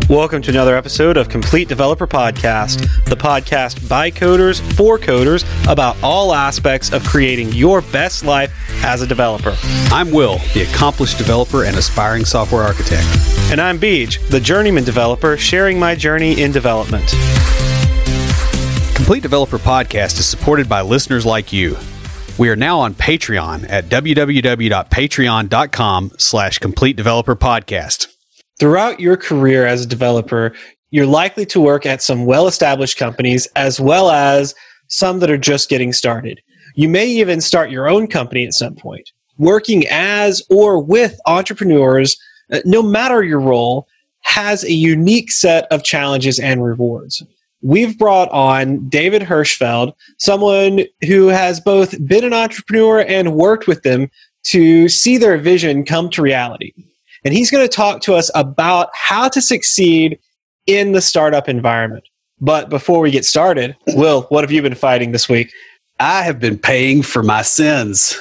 Welcome to another episode of Complete Developer Podcast, the podcast by coders for coders about all aspects of creating your best life as a developer. I'm Will, the accomplished developer and aspiring software architect. And I'm Beej, the journeyman developer sharing my journey in development. Complete Developer Podcast is supported by listeners like you. We are now on Patreon at www.patreon.com/Complete Developer Podcast. Throughout your career as a developer, you're likely to work at some well-established companies as well as some that are just getting started. You may even start your own company at some point. Working as or with entrepreneurs, no matter your role, has a unique set of challenges and rewards. We've brought on David Hirschfeld, someone who has both been an entrepreneur and worked with them to see their vision come to reality. And he's going to talk to us about how to succeed in the startup environment. But before we get started, Will, what have you been fighting this week? I have been paying for my sins.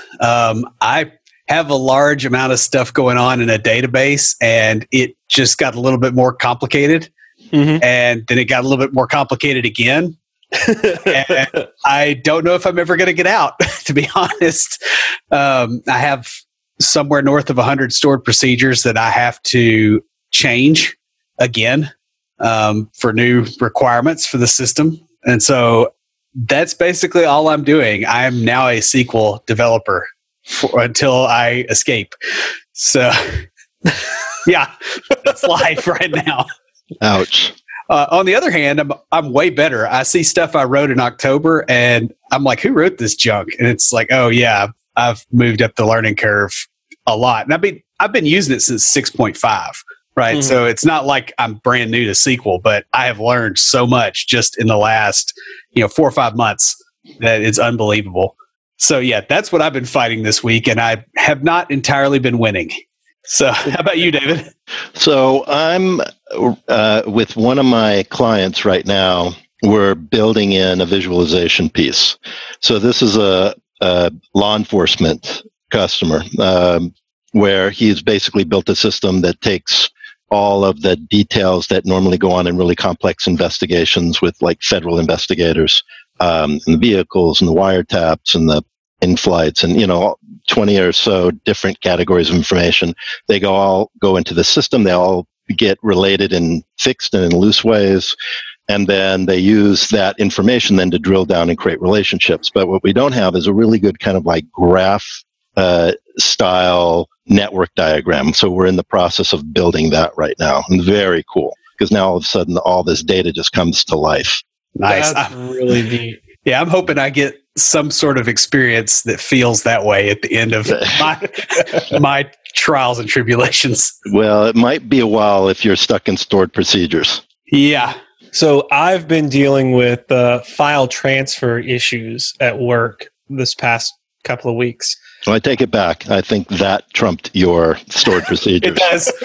I have a large amount of stuff going on in a database, and it just got a little bit more complicated. Mm-hmm. And then it got a little bit more complicated again. And I don't know if I'm ever going to get out, to be honest. I have somewhere north of 100 stored procedures that I have to change again for new requirements for the system. And so that's basically all I'm doing. I'm now a SQL developer until I escape. So yeah, that's life right now. Ouch. On the other hand, I'm way better. I see stuff I wrote in October and I'm like, who wrote this junk? And it's like, oh yeah, I've moved up the learning curve a lot. And I've been using it since 6.5, right? Mm-hmm. So it's not like I'm brand new to SQL, but I have learned so much just in the last, 4 or 5 months that it's unbelievable. So yeah, that's what I've been fighting this week, and I have not entirely been winning. So how about you, David? So I'm with one of my clients right now. We're building in a visualization piece. So this is a law enforcement customer where he's basically built a system that takes all of the details that normally go on in really complex investigations with like federal investigators and the vehicles and the wiretaps and the in-flights and 20 or so different categories of information. They all go into the system. They all get related and fixed and in loose ways. And then they use that information then to drill down and create relationships. But what we don't have is a really good kind of like graph style network diagram. So we're in the process of building that right now. And very cool because now all of a sudden all this data just comes to life. Nice. That's really neat. Yeah, I'm hoping I get some sort of experience that feels that way at the end of my trials and tribulations. Well, it might be a while if you're stuck in stored procedures. Yeah. So I've been dealing with file transfer issues at work this past couple of weeks. Well, I take it back. I think that trumped your stored procedures.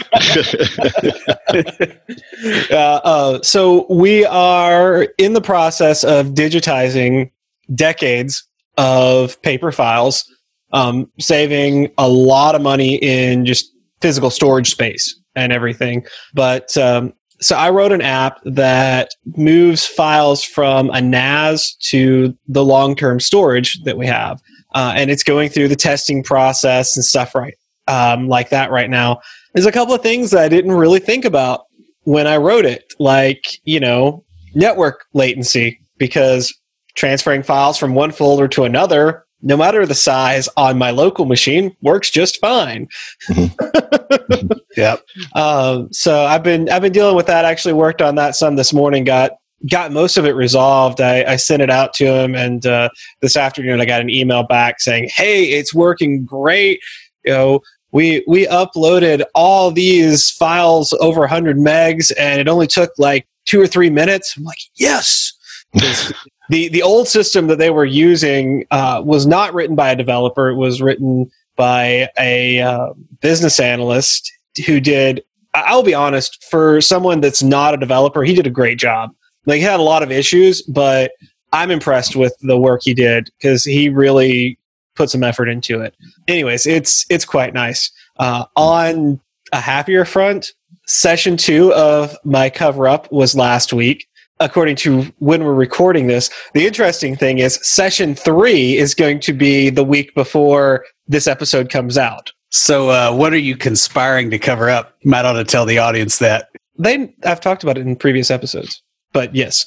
It does. So we are in the process of digitizing decades of paper files, saving a lot of money in just physical storage space and everything. But so I wrote an app that moves files from a NAS to the long-term storage that we have. And it's going through the testing process and stuff like that right now. There's a couple of things that I didn't really think about when I wrote it, like, network latency, because transferring files from one folder to another, no matter the size on my local machine, works just fine. Mm-hmm. Yep. So I've been dealing with that. Actually worked on that some this morning, got most of it resolved. I sent it out to him, and this afternoon I got an email back saying, "Hey, it's working great. We uploaded all these files over 100 megs, and it only took like 2 or 3 minutes." I'm like, "Yes." The old system that they were using was not written by a developer. It was written by a business analyst who did. I'll be honest, for someone that's not a developer, he did a great job. Like, he had a lot of issues, but I'm impressed with the work he did because he really put some effort into it. Anyways, it's quite nice. On a happier front, session 2 of my cover-up was last week. According to when we're recording this, the interesting thing is session 3 is going to be the week before this episode comes out. So what are you conspiring to cover up? You might ought to tell the audience that. I've talked about it in previous episodes, but yes.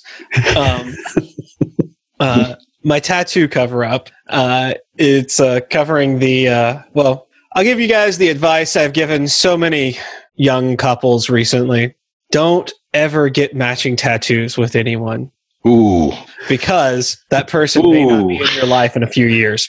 My tattoo cover-up, it's covering the, well, I'll give you guys the advice I've given so many young couples recently. Don't ever get matching tattoos with anyone. Ooh. Because that person may not be in your life in a few years.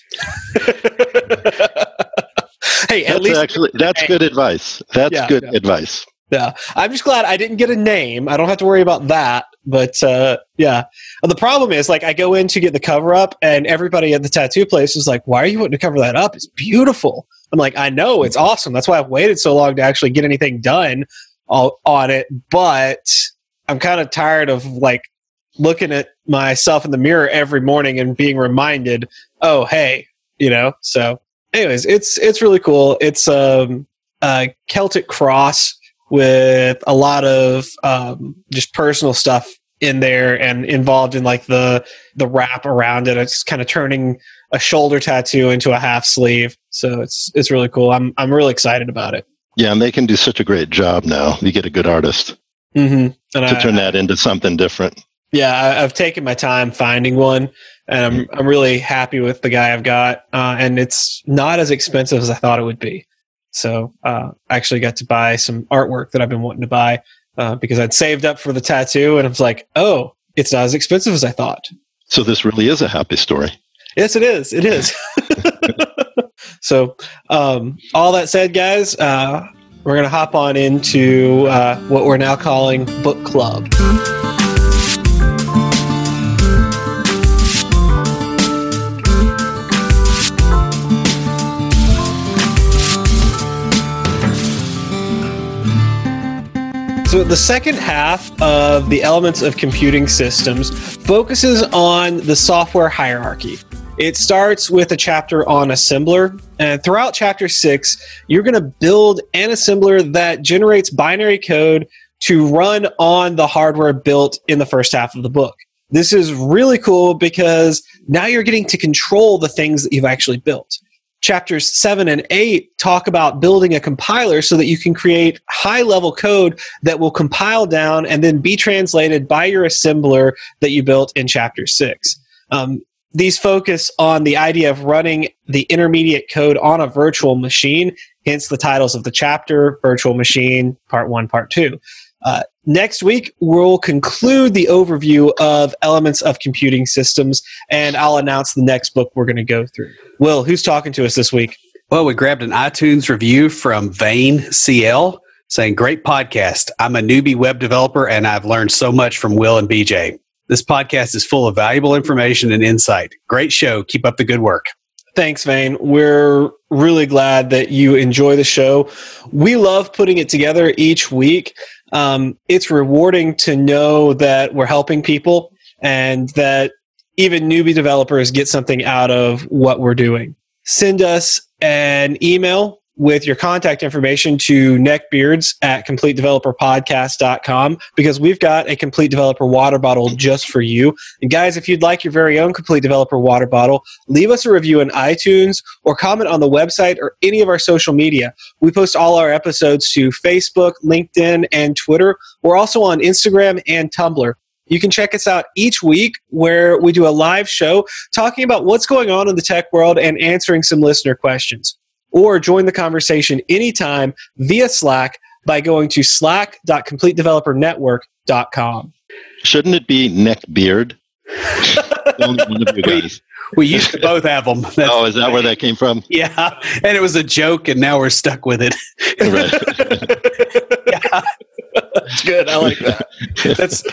Hey, at least that's good advice. That's good advice. Yeah. I'm just glad I didn't get a name. I don't have to worry about that. But yeah. The problem is, like, I go in to get the cover up and everybody at the tattoo place is like, why are you wanting to cover that up? It's beautiful. I'm like, I know, it's awesome. That's why I've waited so long to actually get anything done on it. But I'm kind of tired of like looking at myself in the mirror every morning and being reminded, oh, hey, you know. So anyways, it's really cool. It's a Celtic cross with a lot of just personal stuff in there and involved in like the wrap around it. It's kind of turning a shoulder tattoo into a half sleeve. So it's really cool. I'm really excited about it. Yeah, and they can do such a great job now. You get a good artist to turn that into something different. Yeah, I've taken my time finding one, and I'm really happy with the guy I've got. And it's not as expensive as I thought it would be. So I actually got to buy some artwork that I've been wanting to buy because I'd saved up for the tattoo, and I was like, oh, it's not as expensive as I thought. So this really is a happy story. Yes, it is. It is. So all that said, guys, we're going to hop on into what we're now calling Book Club. So the second half of the Elements of Computing Systems focuses on the software hierarchy. It starts with a chapter on assembler, and throughout chapter 6, you're going to build an assembler that generates binary code to run on the hardware built in the first half of the book. This is really cool because now you're getting to control the things that you've actually built. Chapters 7 and 8 talk about building a compiler so that you can create high-level code that will compile down and then be translated by your assembler that you built in chapter 6. These focus on the idea of running the intermediate code on a virtual machine, hence the titles of the chapter, Virtual Machine, Part 1, Part 2. Next week, we'll conclude the overview of Elements of Computing Systems, and I'll announce the next book we're going to go through. Will, who's talking to us this week? Well, we grabbed an iTunes review from Vane CL saying, great podcast. I'm a newbie web developer, and I've learned so much from Will and BJ. This podcast is full of valuable information and insight. Great show. Keep up the good work. Thanks, Vane. We're really glad that you enjoy the show. We love putting it together each week. It's rewarding to know that we're helping people and that even newbie developers get something out of what we're doing. Send us an email with your contact information to neckbeards@CompleteDeveloperPodcast.com because we've got a Complete Developer water bottle just for you. And guys, if you'd like your very own Complete Developer water bottle, leave us a review in iTunes or comment on the website or any of our social media. We post all our episodes to Facebook, LinkedIn, and Twitter. We're also on Instagram and Tumblr. You can check us out each week where we do a live show talking about what's going on in the tech world and answering some listener questions. Or join the conversation anytime via Slack by going to slack.completedevelopernetwork.com. Shouldn't it be Neckbeard? Only one of you guys. We used to both have them. Oh, is that where that came from? Yeah, and it was a joke, and now we're stuck with it. Right. Yeah. That's good. I like that. That's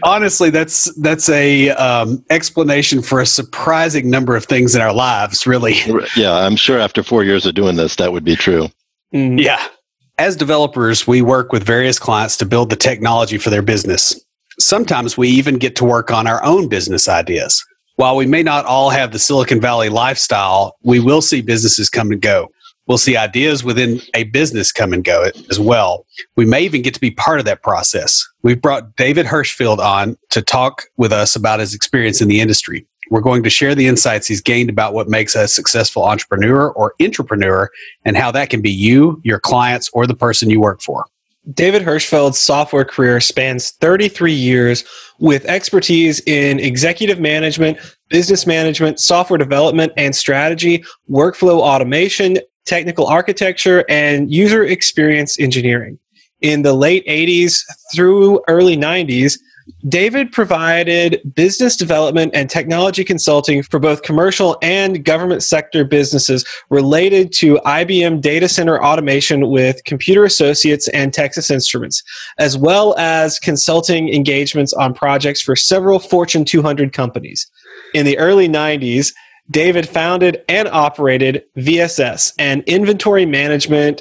a explanation for a surprising number of things in our lives, really. Yeah, I'm sure after 4 years of doing this, that would be true. Mm-hmm. Yeah. As developers, we work with various clients to build the technology for their business. Sometimes we even get to work on our own business ideas. While we may not all have the Silicon Valley lifestyle, we will see businesses come and go. We'll see ideas within a business come and go as well. We may even get to be part of that process. We've brought David Hirschfeld on to talk with us about his experience in the industry. We're going to share the insights he's gained about what makes a successful entrepreneur or intrapreneur and how that can be you, your clients, or the person you work for. David Hirschfeld's software career spans 33 years with expertise in executive management, business management, software development and strategy, workflow automation, technical architecture, and user experience engineering. In the late 80s through early 90s, David provided business development and technology consulting for both commercial and government sector businesses related to IBM data center automation with Computer Associates and Texas Instruments, as well as consulting engagements on projects for several Fortune 200 companies. In the early 90s, David founded and operated VSS, an inventory management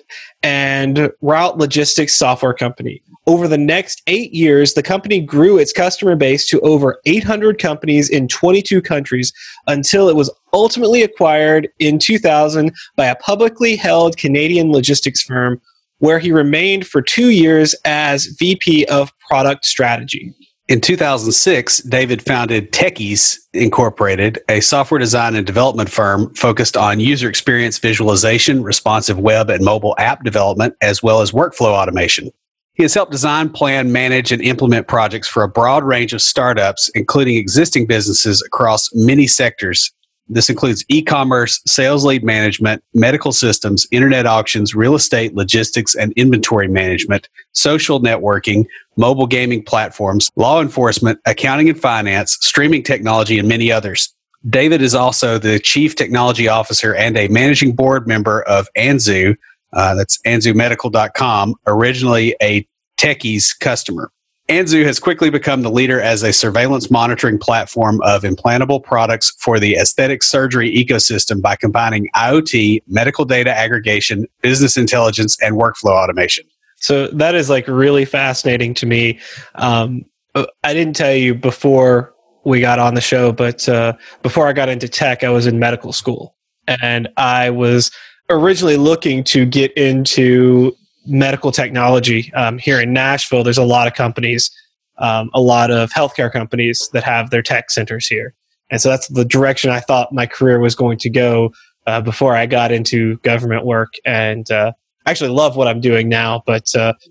and route logistics software company. Over the next 8 years, the company grew its customer base to over 800 companies in 22 countries until it was ultimately acquired in 2000 by a publicly held Canadian logistics firm, where he remained for 2 years as VP of Product Strategy. In 2006, David founded Techies Incorporated, a software design and development firm focused on user experience visualization, responsive web and mobile app development, as well as workflow automation. He has helped design, plan, manage, and implement projects for a broad range of startups, including existing businesses across many sectors. This includes e-commerce, sales lead management, medical systems, internet auctions, real estate, logistics, and inventory management, social networking, mobile gaming platforms, law enforcement, accounting and finance, streaming technology, and many others. David is also the Chief Technology Officer and a Managing Board member of Anzu. That's AnzuMedical.com, originally a Techies customer. Anzu has quickly become the leader as a surveillance monitoring platform of implantable products for the aesthetic surgery ecosystem by combining IoT, medical data aggregation, business intelligence, and workflow automation. So that is like really fascinating to me. I didn't tell you before we got on the show, but before I got into tech, I was in medical school. And I was originally looking to get into medical technology. Here in Nashville, there's a lot of companies, a lot of healthcare companies that have their tech centers here. And so that's the direction I thought my career was going to go before I got into government work. And I actually love what I'm doing now, but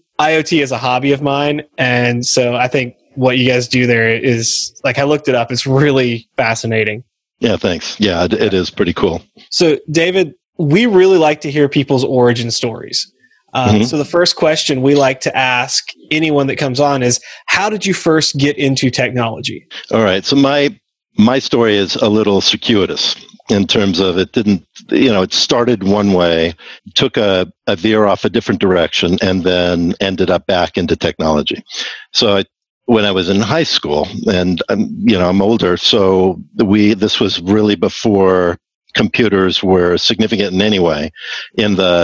IoT is a hobby of mine. And so I think what you guys do there is, like, I looked it up. It's really fascinating. Yeah, thanks. Yeah, it is pretty cool. So, David, we really like to hear people's origin stories. So the first question we like to ask anyone that comes on is, how did you first get into technology? All right. So my story is a little circuitous in terms of it didn't, it started one way, took a veer off a different direction, and then ended up back into technology. So when I was in high school, and I'm older, so this was really before computers were significant in any way. In the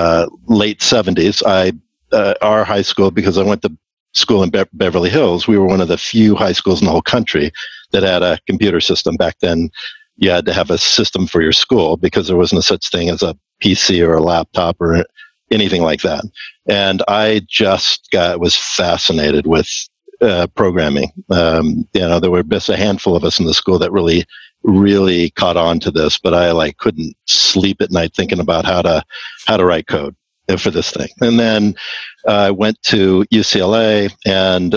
late 70s, our high school, because I went to school in Beverly Hills, we were one of the few high schools in the whole country that had a computer system. Back then, you had to have a system for your school because there wasn't a such thing as a PC or a laptop or anything like that. And I just was fascinated with programming. There were just a handful of us in the school that really caught on to this, but I couldn't sleep at night thinking about how to write code for this thing. And then I went to UCLA and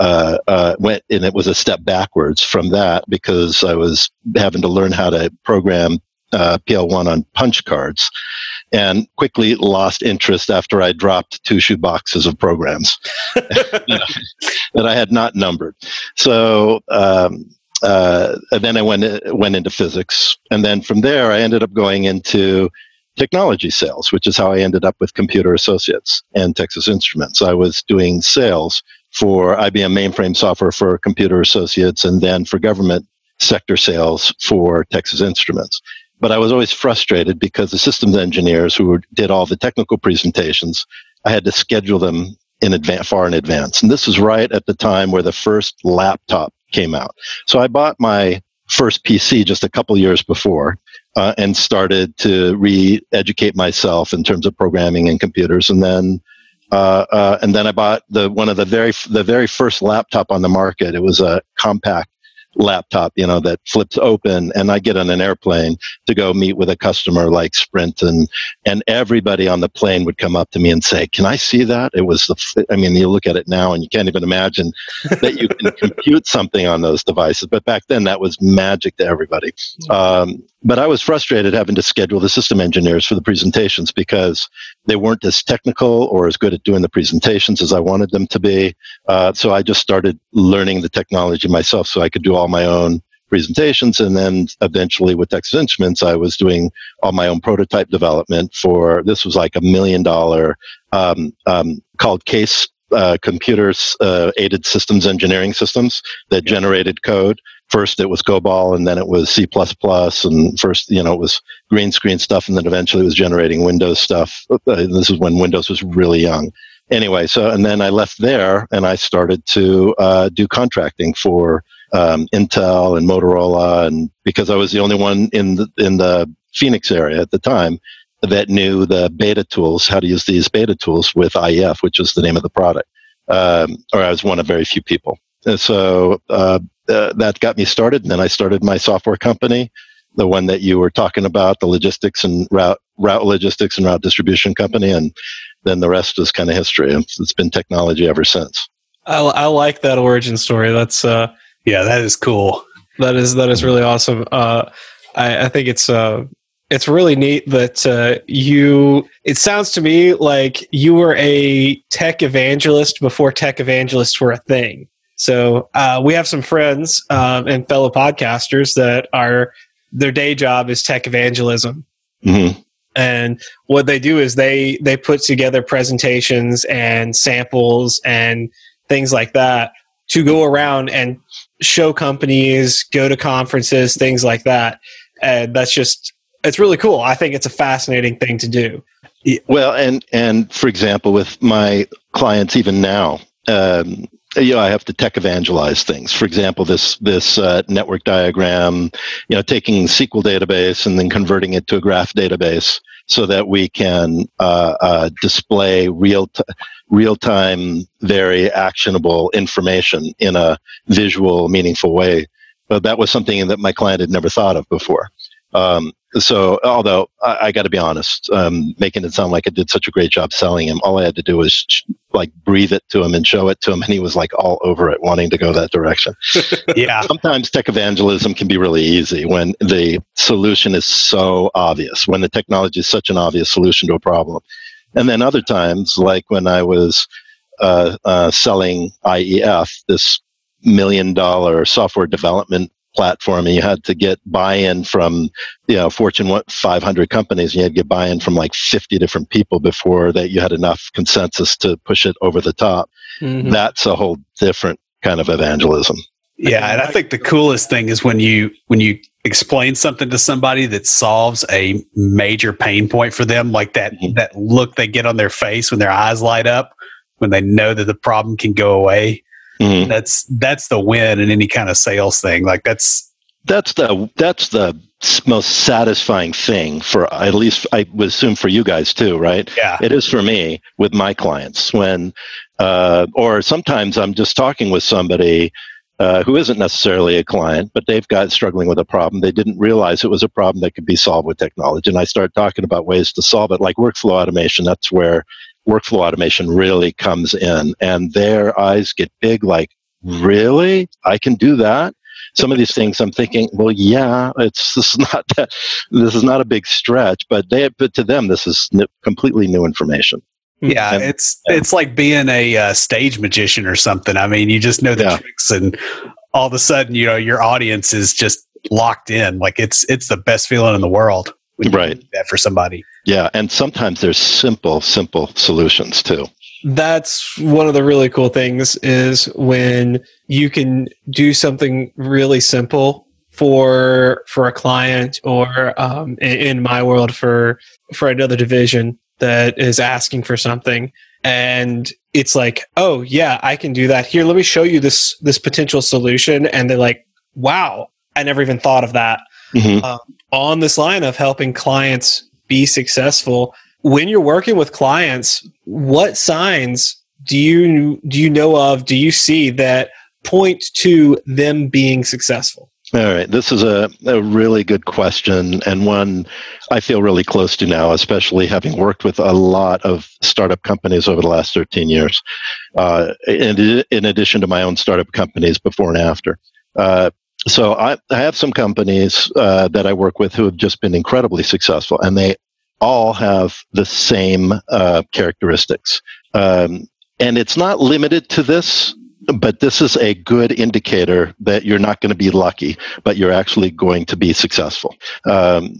and it was a step backwards from that because I was having to learn how to program PL1 on punch cards, and quickly lost interest after I dropped 2 shoe boxes of programs that I had not numbered. So and then I went into physics, and then from there I ended up going into technology sales, which is how I ended up with Computer Associates and Texas Instruments. I was doing sales for IBM mainframe software for Computer Associates, and then for government sector sales for Texas Instruments. But I was always frustrated because the systems engineers who did all the technical presentations, I had to schedule them far in advance. And this was right at the time where the first laptop came out. So I bought my first PC just a couple years before, and started to re-educate myself in terms of programming and computers. And then I bought one of the very first laptop on the market. It was a compact laptop, that flips open, and I get on an airplane to go meet with a customer like Sprint, and everybody on the plane would come up to me and say, "Can I see that?" It was you look at it now and you can't even imagine that you can compute something on those devices. But back then that was magic to everybody. But I was frustrated having to schedule the system engineers for the presentations because they weren't as technical or as good at doing the presentations as I wanted them to be. So I just started learning the technology myself so I could do all my own presentations. And then eventually with Texas Instruments, I was doing all my own prototype development this was like $1 million, called CASE, Computers Aided Systems Engineering Systems, that generated code. First it was COBOL, and then it was C++, and first, it was green screen stuff, and then eventually it was generating Windows stuff. This is when Windows was really young. Anyway, and then I left there, and I started to do contracting for Intel and Motorola, and because I was the only one in the Phoenix area at the time that knew the beta tools, how to use these beta tools with IEF, which is the name of the product, or I was one of very few people. And so that got me started, and then I started my software company, the one that you were talking about, the logistics and route logistics and route distribution company, and then the rest is kind of history. It's been technology ever since. I like that origin story. That's yeah, that is cool. That is really awesome. I think it's really neat that it sounds to me like you were a tech evangelist before tech evangelists were a thing. So we have some friends and fellow podcasters that their day job is tech evangelism. Mm-hmm. And what they do is they put together presentations and samples and things like that to go around and show companies, go to conferences, things like that. And it's really cool. I think it's a fascinating thing to do. Well, and for example, with my clients even now, I have to tech evangelize things. For example, this network diagram, taking SQL database and then converting it to a graph database so that we can display real-time, very actionable information in a visual, meaningful way. But that was something that my client had never thought of before. So although I got to be honest, making it sound like I did such a great job selling him, all I had to do was breathe it to him and show it to him, and he was all over it, wanting to go that direction. Yeah. Sometimes tech evangelism can be really easy when the solution is so obvious, when the technology is such an obvious solution to a problem. And then other times, like when I was selling IEF, this $1 million software development platform, and you had to get buy-in from Fortune 500 companies, and you had to get buy-in from 50 different people before that you had enough consensus to push it over the top. Mm-hmm. That's a whole different kind of evangelism. Yeah, and I think the coolest thing is when you explain something to somebody that solves a major pain point for them, like that look they get on their face when their eyes light up when they know that the problem can go away. Mm-hmm. That's the win in any kind of sales thing. That's the most satisfying thing for, at least I would assume for you guys too, right? Yeah, it is for me with my clients when, or sometimes I'm just talking with somebody who isn't necessarily a client, but they've got struggling with a problem. They didn't realize it was a problem that could be solved with technology, and I start talking about ways to solve it, like workflow automation. That's where workflow automation really comes in, and their eyes get big, like, really? I can do that? Some of these things I'm thinking, well, yeah, this is not a big stretch, but to them, this is completely new information. Yeah, and it's like being a stage magician or something. I mean, you just know the tricks, and all of a sudden, your audience is just locked in. Like it's the best feeling in the world. Right. Do that for somebody. Yeah, and sometimes there's simple solutions too. That's one of the really cool things is when you can do something really simple for a client, or in my world for another division that is asking for something, and it's like, oh yeah, I can do that. Here, let me show you this potential solution, and they're like, wow, I never even thought of that. On this line of helping clients be successful, when you're working with clients, what signs do you know of, do you see that point to them being successful? All right. This is a really good question, and one I feel really close to now, especially having worked with a lot of startup companies over the last 13 years, in addition to my own startup companies before and after. So I have some companies that I work with who have just been incredibly successful, and they all have the same characteristics. And it's not limited to this, but this is a good indicator that you're not going to be lucky, but you're actually going to be successful. One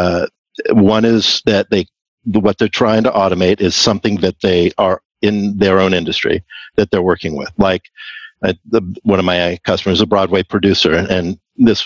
is that what they're trying to automate is something that they are in their own industry that they're working with. Like one of my customers, a Broadway producer, and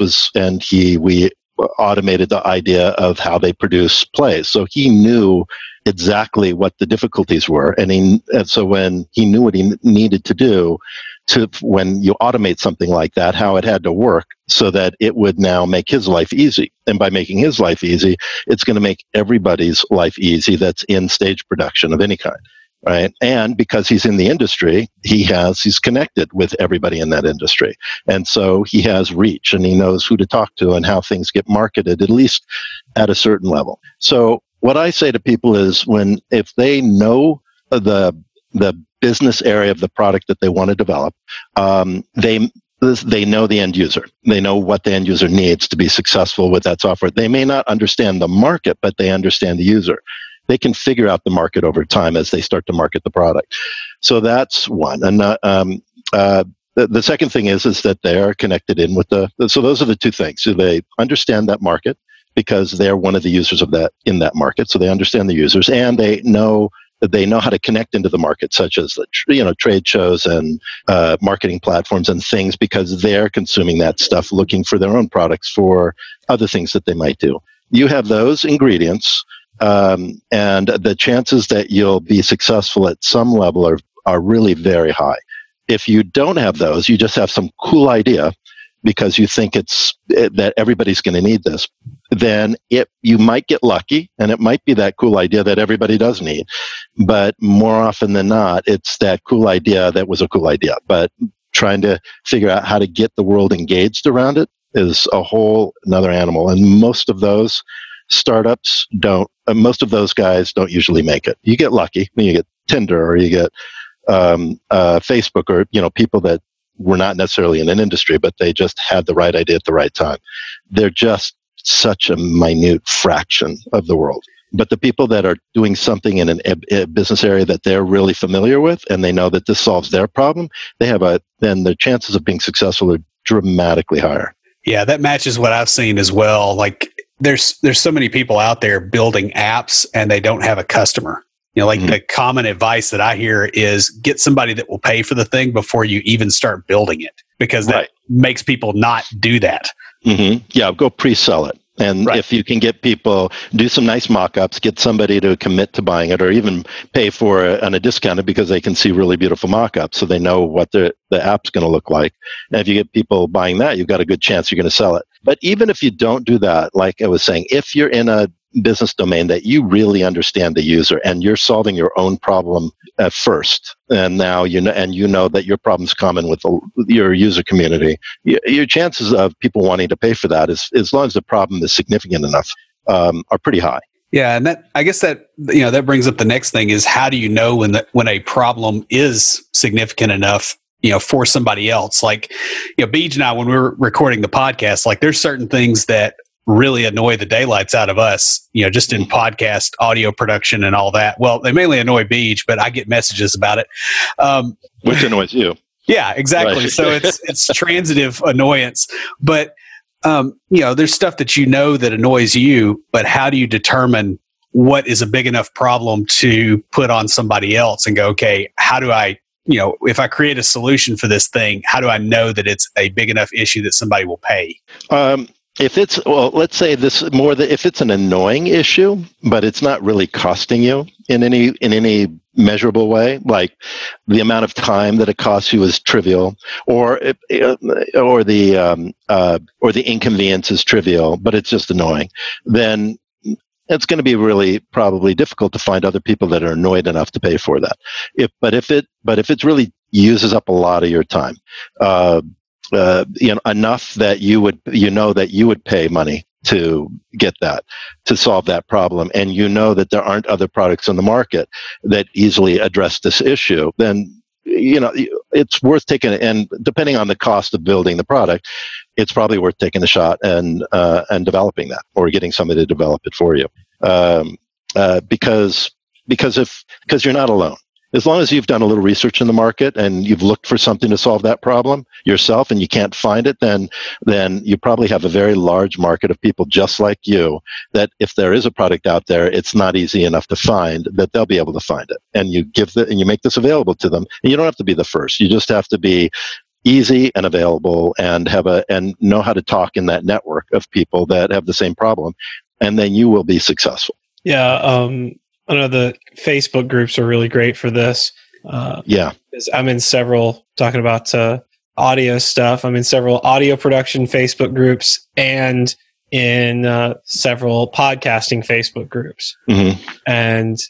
we automated the idea of how they produce plays. So he knew exactly what the difficulties were, and so when he knew what he needed to do when you automate something like that, how it had to work so that it would now make his life easy. And by making his life easy, it's going to make everybody's life easy that's in stage production of any kind. Right. And because he's in the industry, he's connected with everybody in that industry. And so he has reach, and he knows who to talk to and how things get marketed, at least at a certain level. So what I say to people is if they know the business area of the product that they want to develop, they know the end user. They know what the end user needs to be successful with that software. They may not understand the market, but they understand the user. They can figure out the market over time as they start to market the product. So that's one. And the second thing is that they are connected in with so those are the two things. So they understand that market because they're one of the users of that in that market. So they understand the users, and they know how to connect into the market, such as trade shows and marketing platforms and things, because they're consuming that stuff, looking for their own products for other things that they might do. You have those ingredients, and the chances that you'll be successful at some level are really very high. If you don't have those, you just have some cool idea because you think that everybody's going to need this, then you might get lucky, and it might be that cool idea that everybody does need. But more often than not, it's that cool idea that was a cool idea. But trying to figure out how to get the world engaged around it is a whole another animal. And most of those startups most of those guys don't usually make it. You get lucky when you get Tinder, or you get Facebook, or people that were not necessarily in an industry, but they just had the right idea at the right time. They're just such a minute fraction of the world. But the people that are doing something in a business area that they're really familiar with, and they know that this solves their problem, then their chances of being successful are dramatically higher. Yeah, that matches what I've seen as well. Like there's so many people out there building apps and they don't have a customer. The common advice that I hear is get somebody that will pay for the thing before you even start building it, because that makes people not do that. Mm-hmm. Yeah, go pre-sell it. And if you can get people, do some nice mock-ups, get somebody to commit to buying it, or even pay for it on a discounted because they can see really beautiful mock-ups, so they know what the app's going to look like. And if you get people buying that, you've got a good chance you're going to sell it. But even if you don't do that, like I was saying, if you're in a business domain that you really understand the user and you're solving your own problem at first, and now you know that your problem's common with your user community, your chances of people wanting to pay for that, as long as the problem is significant enough, are pretty high. Yeah, and I guess that brings up the next thing is, how do you know when a problem is significant enough for somebody else? Like, Beej and I, when we were recording the podcast, like there's certain things that really annoy the daylights out of us, just in podcast audio production and all that. Well, they mainly annoy Beej, but I get messages about it. Which annoys you. Yeah, exactly. Right. So it's transitive annoyance. But, there's stuff that that annoys you, but how do you determine what is a big enough problem to put on somebody else and go, okay, how do I, if I create a solution for this thing, how do I know that it's a big enough issue that somebody will pay? Let's say this more that if it's an annoying issue, but it's not really costing you in any measurable way, like the amount of time that it costs you is trivial, or the inconvenience is trivial, but it's just annoying, then it's going to be really probably difficult to find other people that are annoyed enough to pay for that. But if it really uses up a lot of your time, enough that you would pay money to get that, to solve that problem, and that there aren't other products on the market that easily address this issue, then it's worth taking. And depending on the cost of building the product, it's probably worth taking a shot and developing that, or getting somebody to develop it for you, because you're not alone. As long as you've done a little research in the market and you've looked for something to solve that problem yourself and you can't find it, then you probably have a very large market of people just like you, that if there is a product out there, it's not easy enough to find, that they'll be able to find it. And you make this available to them. And you don't have to be the first. You just have to be easy and available and know how to talk in that network of people that have the same problem. And then you will be successful. Yeah. I know the Facebook groups are really great for this. I'm in several, talking about audio stuff. I'm in several audio production Facebook groups and in several podcasting Facebook groups. Mm-hmm. And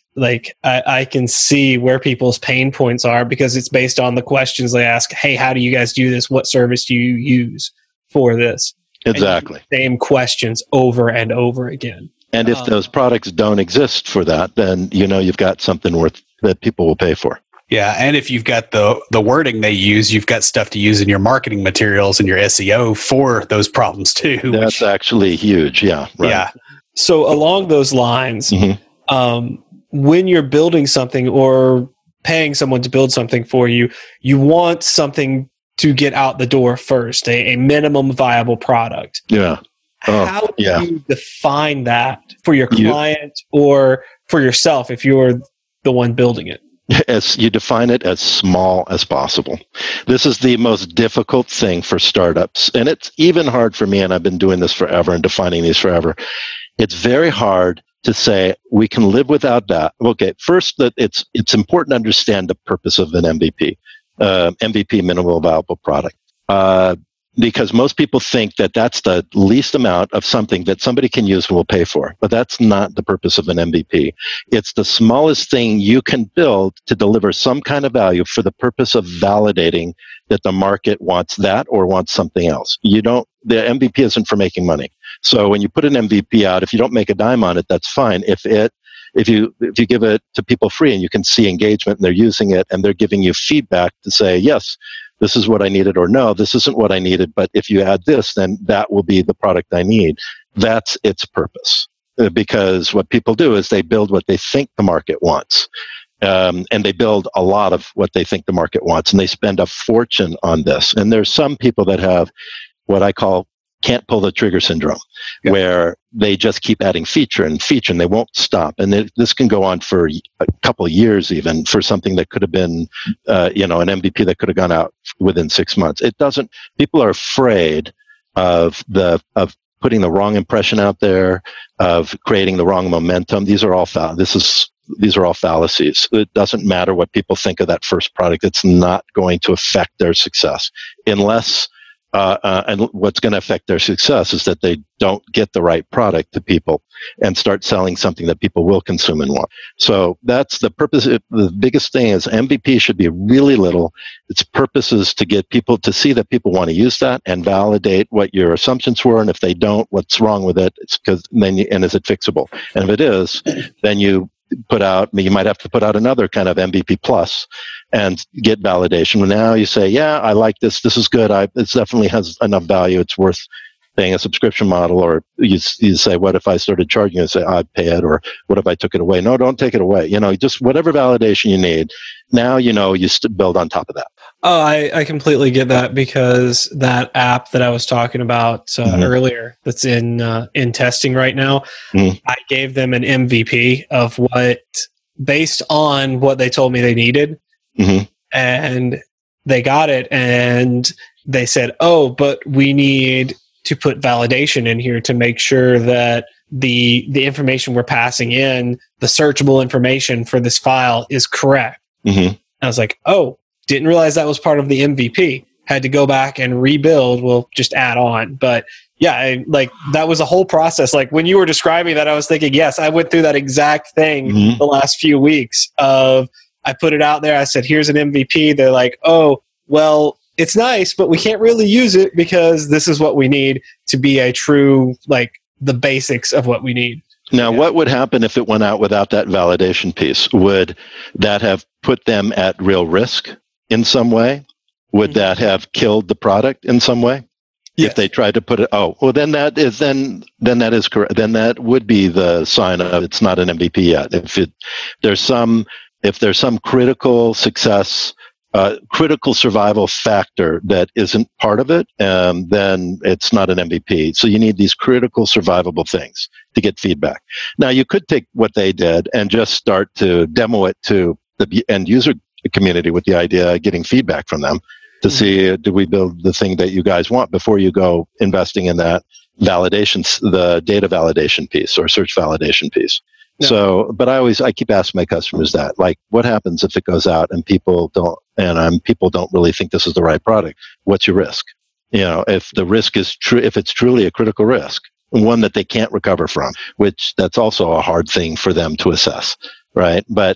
I can see where people's pain points are, because it's based on the questions they ask. Hey, how do you guys do this? What service do you use for this? Exactly. Same questions over and over again. And if those products don't exist for that, then you've got something that people will pay for. Yeah, and if you've got the wording they use, you've got stuff to use in your marketing materials and your SEO for those problems too. That's actually huge. Yeah. Right. Yeah. So along those lines, mm-hmm. When you're building something or paying someone to build something for you, you want something to get out the door first, a minimum viable product. Yeah. How do you define that for your client or for yourself if you're the one building it? As you define it as small as possible. This is the most difficult thing for startups. And it's even hard for me, and I've been doing this forever and defining these forever. It's very hard to say we can live without that. Okay, first, that it's important to understand the purpose of an MVP, minimum viable product. Because most people think that that's the least amount of something that somebody can use and will pay for. But that's not the purpose of an MVP. It's the smallest thing you can build to deliver some kind of value for the purpose of validating that the market wants that or wants something else. The MVP isn't for making money. So when you put an MVP out, if you don't make a dime on it, that's fine. If you give it to people free and you can see engagement and they're using it and they're giving you feedback to say, yes, this is what I needed, or no, this isn't what I needed, but if you add this, then that will be the product I need. That's its purpose. Because what people do is they build what they think the market wants. And they build a lot of what they think the market wants, and they spend a fortune on this. And there's some people that have what I call can't pull the trigger syndrome, where they just keep adding feature and they won't stop. And this can go on for a couple of years, even for something that could have been, an MVP that could have gone out within 6 months. It doesn't. People are afraid of putting the wrong impression out there, of creating the wrong momentum. These are all fallacies. It doesn't matter what people think of that first product. It's not going to affect their success unless. And what's going to affect their success is that they don't get the right product to people and start selling something that people will consume and want. So that's the purpose. The biggest thing is MVP should be really little. Its purpose is to get people to see that people want to use that and validate what your assumptions were. And if they don't, what's wrong with it? It's because and is it fixable? And if it is, then you might have to put out another kind of MVP plus and get validation. Now you say, yeah, I like this. This is good. It definitely has enough value. It's worth paying a subscription model. Or you say, what if I started charging? And say, I'd pay it. Or what if I took it away? No, don't take it away. Just whatever validation you need. Now, you build on top of that. Oh, I completely get that, because that app that I was talking about earlier that's in testing right now, I gave them an MVP of based on what they told me they needed. Mm-hmm. And they got it, and they said, oh, but we need to put validation in here to make sure that the information we're passing in, the searchable information for this file is correct. Mm-hmm. I was like, oh, didn't realize that was part of the MVP. Had to go back and rebuild. We'll just add on. But yeah, that was a whole process. Like when you were describing that, I was thinking, yes, I went through that exact thing the last few weeks of, I put it out there. I said, here's an MVP. They're like, oh, well, it's nice, but we can't really use it because this is what we need to be a true, like the basics of what we need. Now, what would happen if it went out without that validation piece? Would that have put them at real risk in some way? Would that have killed the product in some way? Yes. If they tried to put it, then that is correct. Then that would be the sign of it's not an MVP yet. If there's some critical success, critical survival factor that isn't part of it, then it's not an MVP. So you need these critical survivable things to get feedback. Now, you could take what they did and just start to demo it to the end user community with the idea of getting feedback from them to see, do we build the thing that you guys want before you go investing in that validation, the data validation piece or search validation piece. No. So, but I keep asking my customers that, like, what happens if it goes out and people don't really think this is the right product? What's your risk? If the risk is true, if it's truly a critical risk, one that they can't recover from, which that's also a hard thing for them to assess, right? But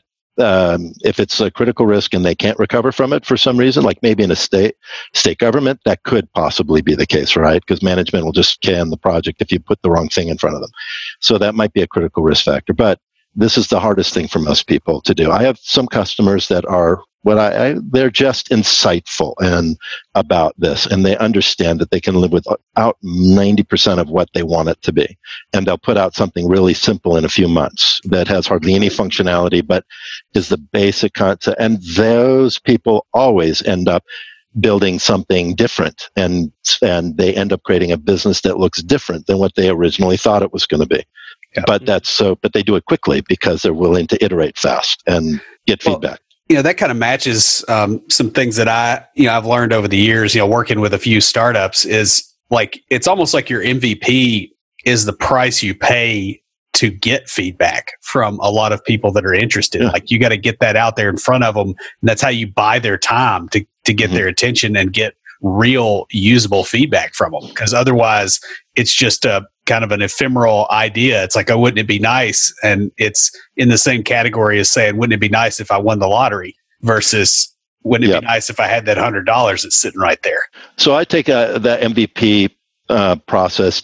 if it's a critical risk and they can't recover from it for some reason, like maybe in a state government, that could possibly be the case, right? Because management will just can the project if you put the wrong thing in front of them. So that might be a critical risk factor. But this is the hardest thing for most people to do. I have some customers that are they're just insightful about this, and they understand that they can live without 90% of what they want it to be. And they'll put out something really simple in a few months that has hardly any functionality, but is the basic concept. And those people always end up building something different, and they end up creating a business that looks different than what they originally thought it was going to be. Yeah. But they do it quickly because they're willing to iterate fast and get feedback. That kind of matches some things that I've learned over the years, working with a few startups, is like, it's almost like your MVP is the price you pay to get feedback from a lot of people that are interested. Yeah. Like, you got to get that out there in front of them. And that's how you buy their time to get their attention and get real usable feedback from them. Because otherwise it's just a kind of an ephemeral idea. It's like, oh, wouldn't it be nice? And it's in the same category as saying, wouldn't it be nice if I won the lottery, versus wouldn't it be nice if I had that $100 that's sitting right there? So I take the MVP process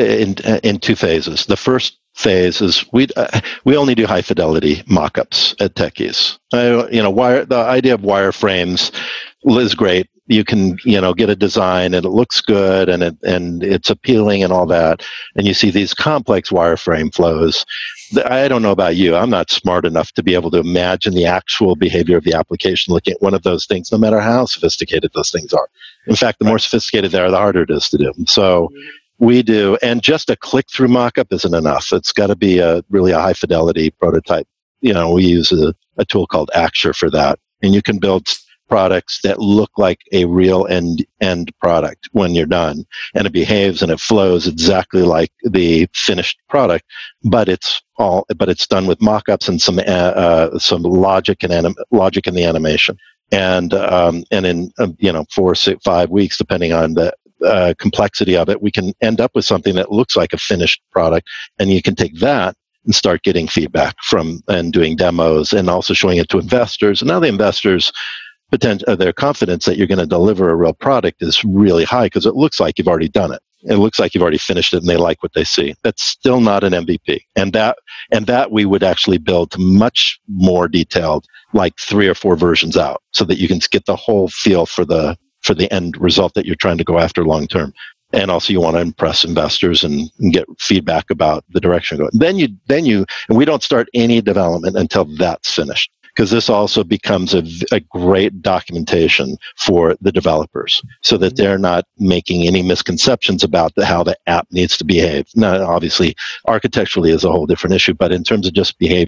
in two phases. The first phase is we only do high fidelity mock-ups at Techies. The idea of wireframes is great. You can, get a design and it looks good and it's appealing and all that. And you see these complex wireframe flows. I don't know about you. I'm not smart enough to be able to imagine the actual behavior of the application looking at one of those things, no matter how sophisticated those things are. In fact, the more sophisticated they are, the harder it is to do. So we do, and just a click-through mock-up isn't enough. It's got to be really a high-fidelity prototype. We use a tool called Axure for that. And you can build products that look like a real end product when you're done, and it behaves and it flows exactly like the finished product, but it's done with mock-ups and some logic in the animation, and in 4, 6, 5 weeks, depending on the complexity of it, we can end up with something that looks like a finished product, and you can take that and start getting feedback from and doing demos and also showing it to investors. And now the investors' their confidence that you're going to deliver a real product is really high because it looks like you've already done it. It looks like you've already finished it and they like what they see. That's still not an MVP. And that we would actually build much more detailed, like 3 or 4 versions out, so that you can get the whole feel for the end result that you're trying to go after long term. And also you want to impress investors and get feedback about the direction going. Then you, and we don't start any development until that's finished, because this also becomes a great documentation for the developers, so that they're not making any misconceptions about how the app needs to behave. Now, obviously, architecturally is a whole different issue, but in terms of just behavior,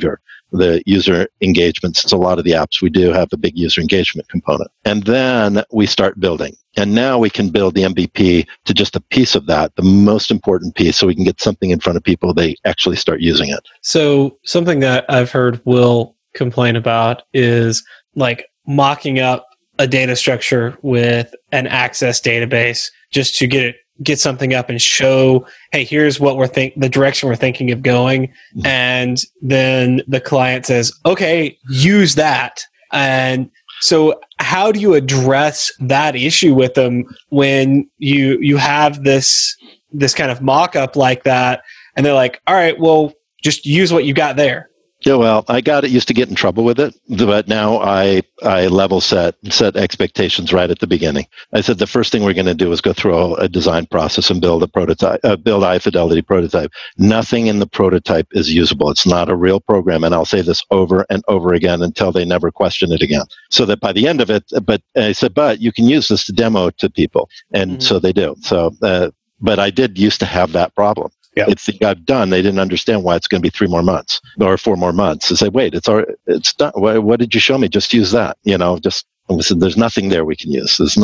the user engagements. It's a lot of the apps we do have a big user engagement component. And then we start building. And now we can build the MVP to just a piece of that, the most important piece, so we can get something in front of people, they actually start using it. So something that I've heard Will complain about is like mocking up a data structure with an Access database just to get something up and show, hey, here's what the direction we're thinking of going. And then the client says, okay, use that. And so how do you address that issue with them when you have this kind of mock-up like that, and they're like, all right, well, just use what you got there? Yeah, well, I used to get in trouble with it, but now I level set expectations right at the beginning. I said the first thing we're going to do is go through a design process and build a prototype, build high fidelity prototype. Nothing in the prototype is usable. It's not a real program, and I'll say this over and over again until they never question it again. So that by the end of it, but I said, but you can use this to demo to people, and so they do. So, but I did used to have that problem. Yep. It's the got done. They didn't understand why it's going to be 3 more months or 4 more months. They say, wait, it's done. What did you show me? Just use that. There's nothing there we can use. It's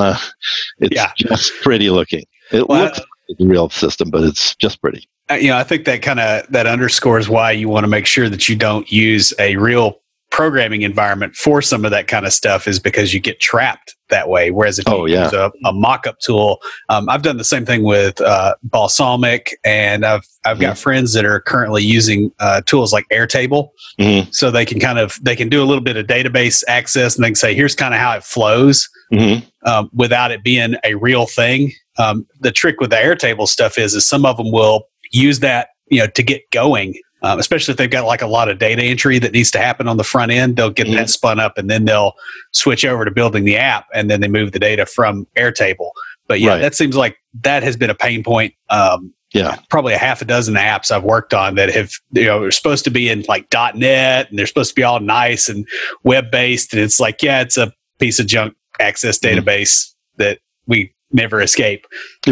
just pretty looking. It looks like a real system, but it's just pretty. I think that underscores why you want to make sure that you don't use a real programming environment for some of that kind of stuff, is because you get trapped that way. Whereas if you use a mock-up tool, I've done the same thing with Balsamic, and I've got friends that are currently using tools like Airtable, so they can do a little bit of database access, and they can say, here's kind of how it flows, without it being a real thing. The trick with the Airtable stuff is some of them will use that to get going. Especially if they've got like a lot of data entry that needs to happen on the front end, they'll get that spun up, and then they'll switch over to building the app, and then they move the data from Airtable. But that seems like that has been a pain point. Probably a half a dozen apps I've worked on that have, are supposed to be in like .NET, and they're supposed to be all nice and web based, and it's like, it's a piece of junk Access database that we never escape.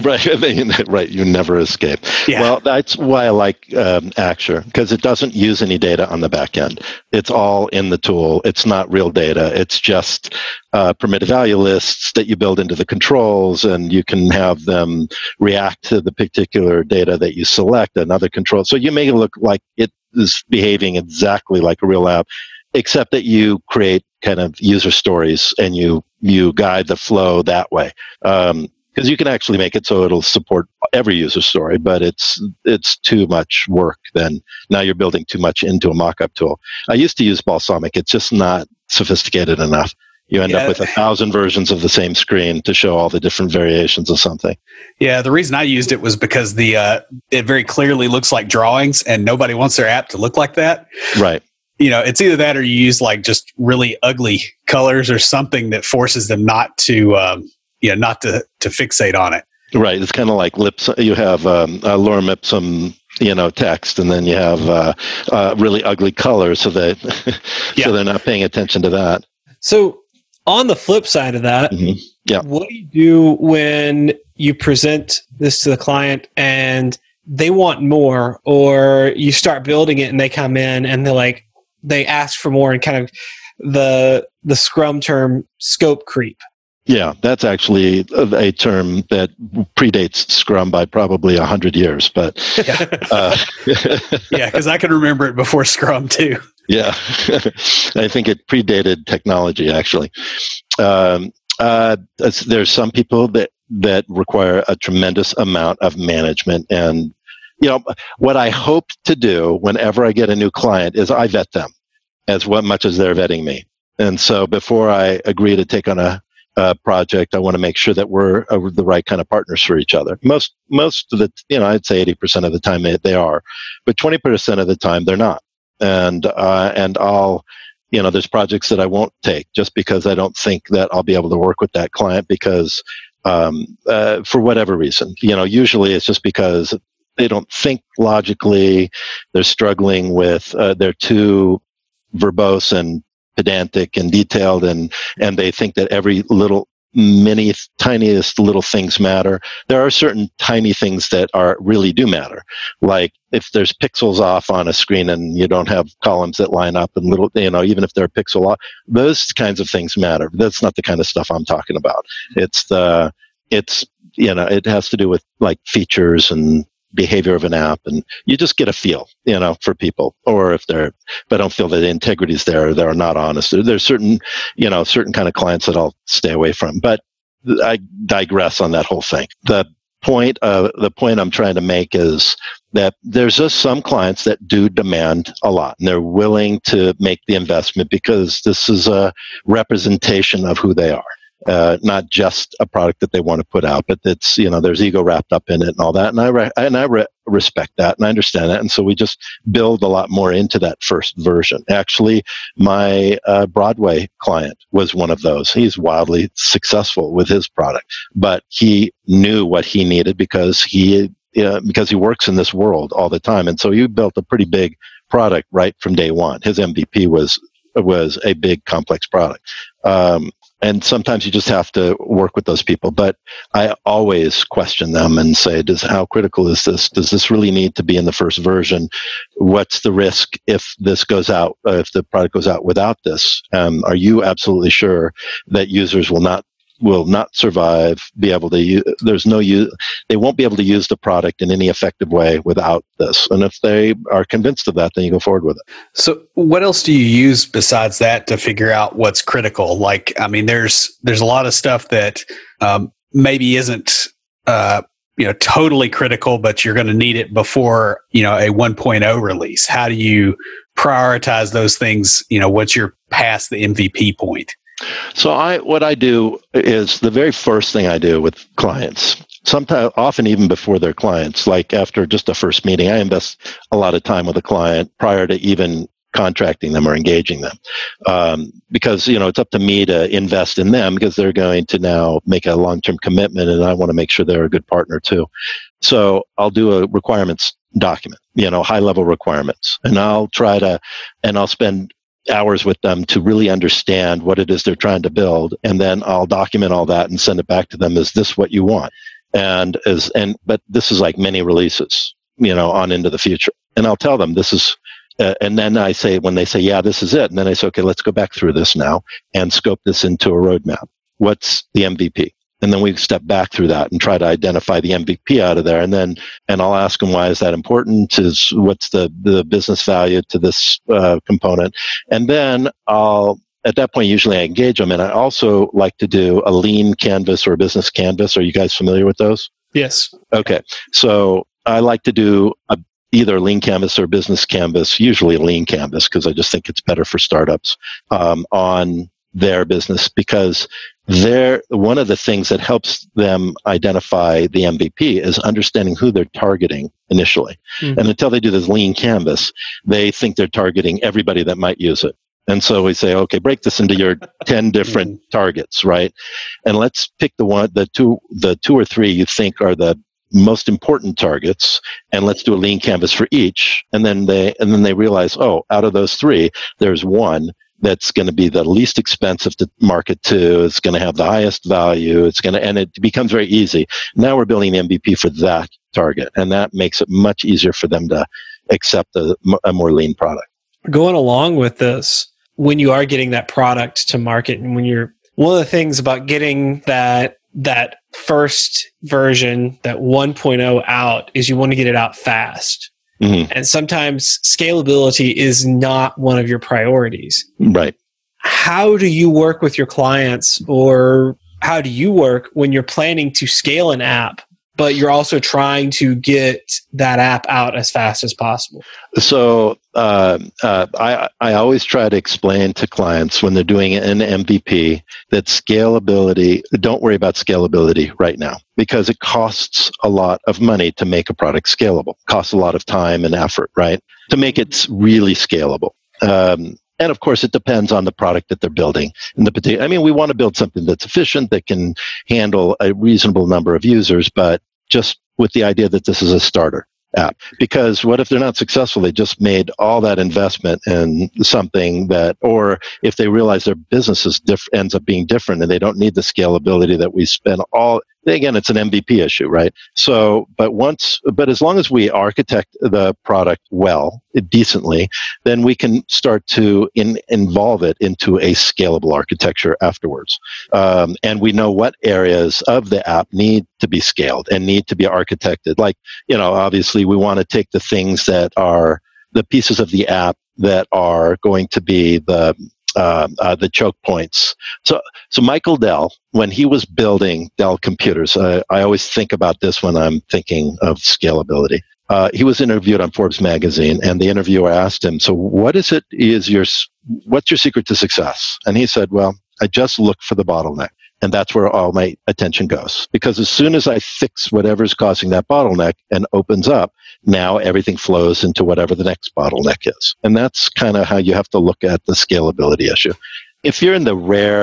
Right. You never escape. Yeah. Well, that's why I like Axure, because it doesn't use any data on the back end. It's all in the tool. It's not real data. It's just permitted value lists that you build into the controls, and you can have them react to the particular data that you select, another control. So you make it look like it is behaving exactly like a real app, except that you create kind of user stories and you guide the flow that way. Because you can actually make it so it'll support every user story, but it's too much work. Then now you're building too much into a mock-up tool. I used to use Balsamic. It's just not sophisticated enough. You end up with 1,000 versions of the same screen to show all the different variations of something. Yeah, the reason I used it was because it very clearly looks like drawings, and nobody wants their app to look like that. Right. It's either that or you use like just really ugly colors or something that forces them not to fixate on it. Right. It's kind of like you have lorem ipsum, text, and then you have really ugly colors, so that so they're not paying attention to that. So on the flip side of that, what do you do when you present this to the client and they want more, or you start building it and they come in and they ask for more, and kind of the Scrum term scope creep? Yeah, that's actually a term that predates Scrum by probably 100 years. But because I can remember it before Scrum too. Yeah, I think it predated technology actually. There's some people that require a tremendous amount of management, and what I hope to do whenever I get a new client is I vet them as much as they're vetting me. And so before I agree to take on a project, I want to make sure that we're the right kind of partners for each other. Most of the, I'd say 80% of the time they are, but 20% of the time they're not. And I'll, there's projects that I won't take just because I don't think that I'll be able to work with that client because, for whatever reason, usually it's just because they don't think logically, they're struggling with, they're too verbose and pedantic and detailed, and they think that every little many tiniest little things matter. There are certain tiny things that really do matter. Like if there's pixels off on a screen and you don't have columns that line up and little, even if they're pixel off, those kinds of things matter. That's not the kind of stuff I'm talking about. It has to do with like features and behavior of an app, and you just get a feel, for people, or if I don't feel that the integrity is there, they're not honest. There's certain kind of clients that I'll stay away from, but I digress on that whole thing. The point I'm trying to make is that there's just some clients that do demand a lot, and they're willing to make the investment because this is a representation of who they are. Not just a product that they want to put out, but it's, there's ego wrapped up in it and all that. And I respect that and I understand that. And so we just build a lot more into that first version. Actually, my Broadway client was one of those. He's wildly successful with his product, but he knew what he needed because he works in this world all the time. And so he built a pretty big product right from day one. His MVP was a big complex product. And sometimes you just have to work with those people. But I always question them and say, how critical is this? Does this really need to be in the first version? What's the risk if this goes out, if the product goes out without this? Are you absolutely sure that users will not survive, be able to use, they won't be able to use the product in any effective way without this. And if they are convinced of that, then you go forward with it. So what else do you use besides that to figure out what's critical? Like, I mean, there's a lot of stuff that maybe isn't, totally critical, but you're going to need it before, a 1.0 release. How do you prioritize those things? Once you're past the MVP point? So what I do is the very first thing I do with clients, often even before they're clients, like after just a first meeting, I invest a lot of time with a client prior to even contracting them or engaging them. Because, it's up to me to invest in them because they're going to now make a long-term commitment and I want to make sure they're a good partner too. So I'll do a requirements document, high-level requirements, and I'll spend hours with them to really understand what it is they're trying to build, and then I'll document all that and send it back to them. Is this what you want? But this is like many releases, on into the future. And I'll tell them this is, and then I say, when they say, yeah, this is it, and then I say, okay, let's go back through this now and scope this into a roadmap. What's the MVP? And then we step back through that and try to identify the MVP out of there. And I'll ask them, why is that important? What's the business value to this component? And then at that point, usually I engage them. And I also like to do a lean canvas or a business canvas. Are you guys familiar with those? Yes. Okay. So I like to do either a lean canvas or business canvas, usually a lean canvas, because I just think it's better for startups on their business, because one of the things that helps them identify the MVP is understanding who they're targeting initially. Mm-hmm. And until they do this lean canvas, they think they're targeting everybody that might use it. And so we say, okay, break this into your 10 different targets, right? And let's pick the two or three you think are the most important targets, and let's do a lean canvas for each. And then they realize, out of those three, there's one that's going to be the least expensive to market to. It's going to have the highest value. And it becomes very easy. Now we're building the MVP for that target, and that makes it much easier for them to accept a more lean product. Going along with this, when you are getting that product to market, and one of the things about getting that first version, that 1.0 out, is you want to get it out fast. Mm-hmm. And sometimes scalability is not one of your priorities. Right. How do you work with your clients, or how do you work when you're planning to scale an app, but you're also trying to get that app out as fast as possible? So I always try to explain to clients when they're doing an MVP that don't worry about scalability right now, because it costs a lot of money to make a product scalable. It costs a lot of time and effort, right, to make it really scalable. And of course, it depends on the product that they're building. We want to build something that's efficient, that can handle a reasonable number of users, but just with the idea that this is a starter. app. Because what if they're not successful? They just made all that investment in something that, or if they realize their business is ends up being different and they don't need the scalability that we spend all. Again, it's an MVP issue, right? So, but as long as we architect the product well, decently, then we can start to involve it into a scalable architecture afterwards. And we know what areas of the app need to be scaled and need to be architected. Like, obviously we want to take the things that are the pieces of the app that are going to be the choke points. So Michael Dell, when he was building Dell computers, I always think about this when I'm thinking of scalability. He was interviewed on Forbes magazine, and the interviewer asked him, "So what's your secret to success?" And he said, "Well, I just look for the bottleneck. And that's where all my attention goes. Because as soon as I fix whatever's causing that bottleneck and opens up, now everything flows into whatever the next bottleneck is." And that's kind of how you have to look at the scalability issue. If you're in the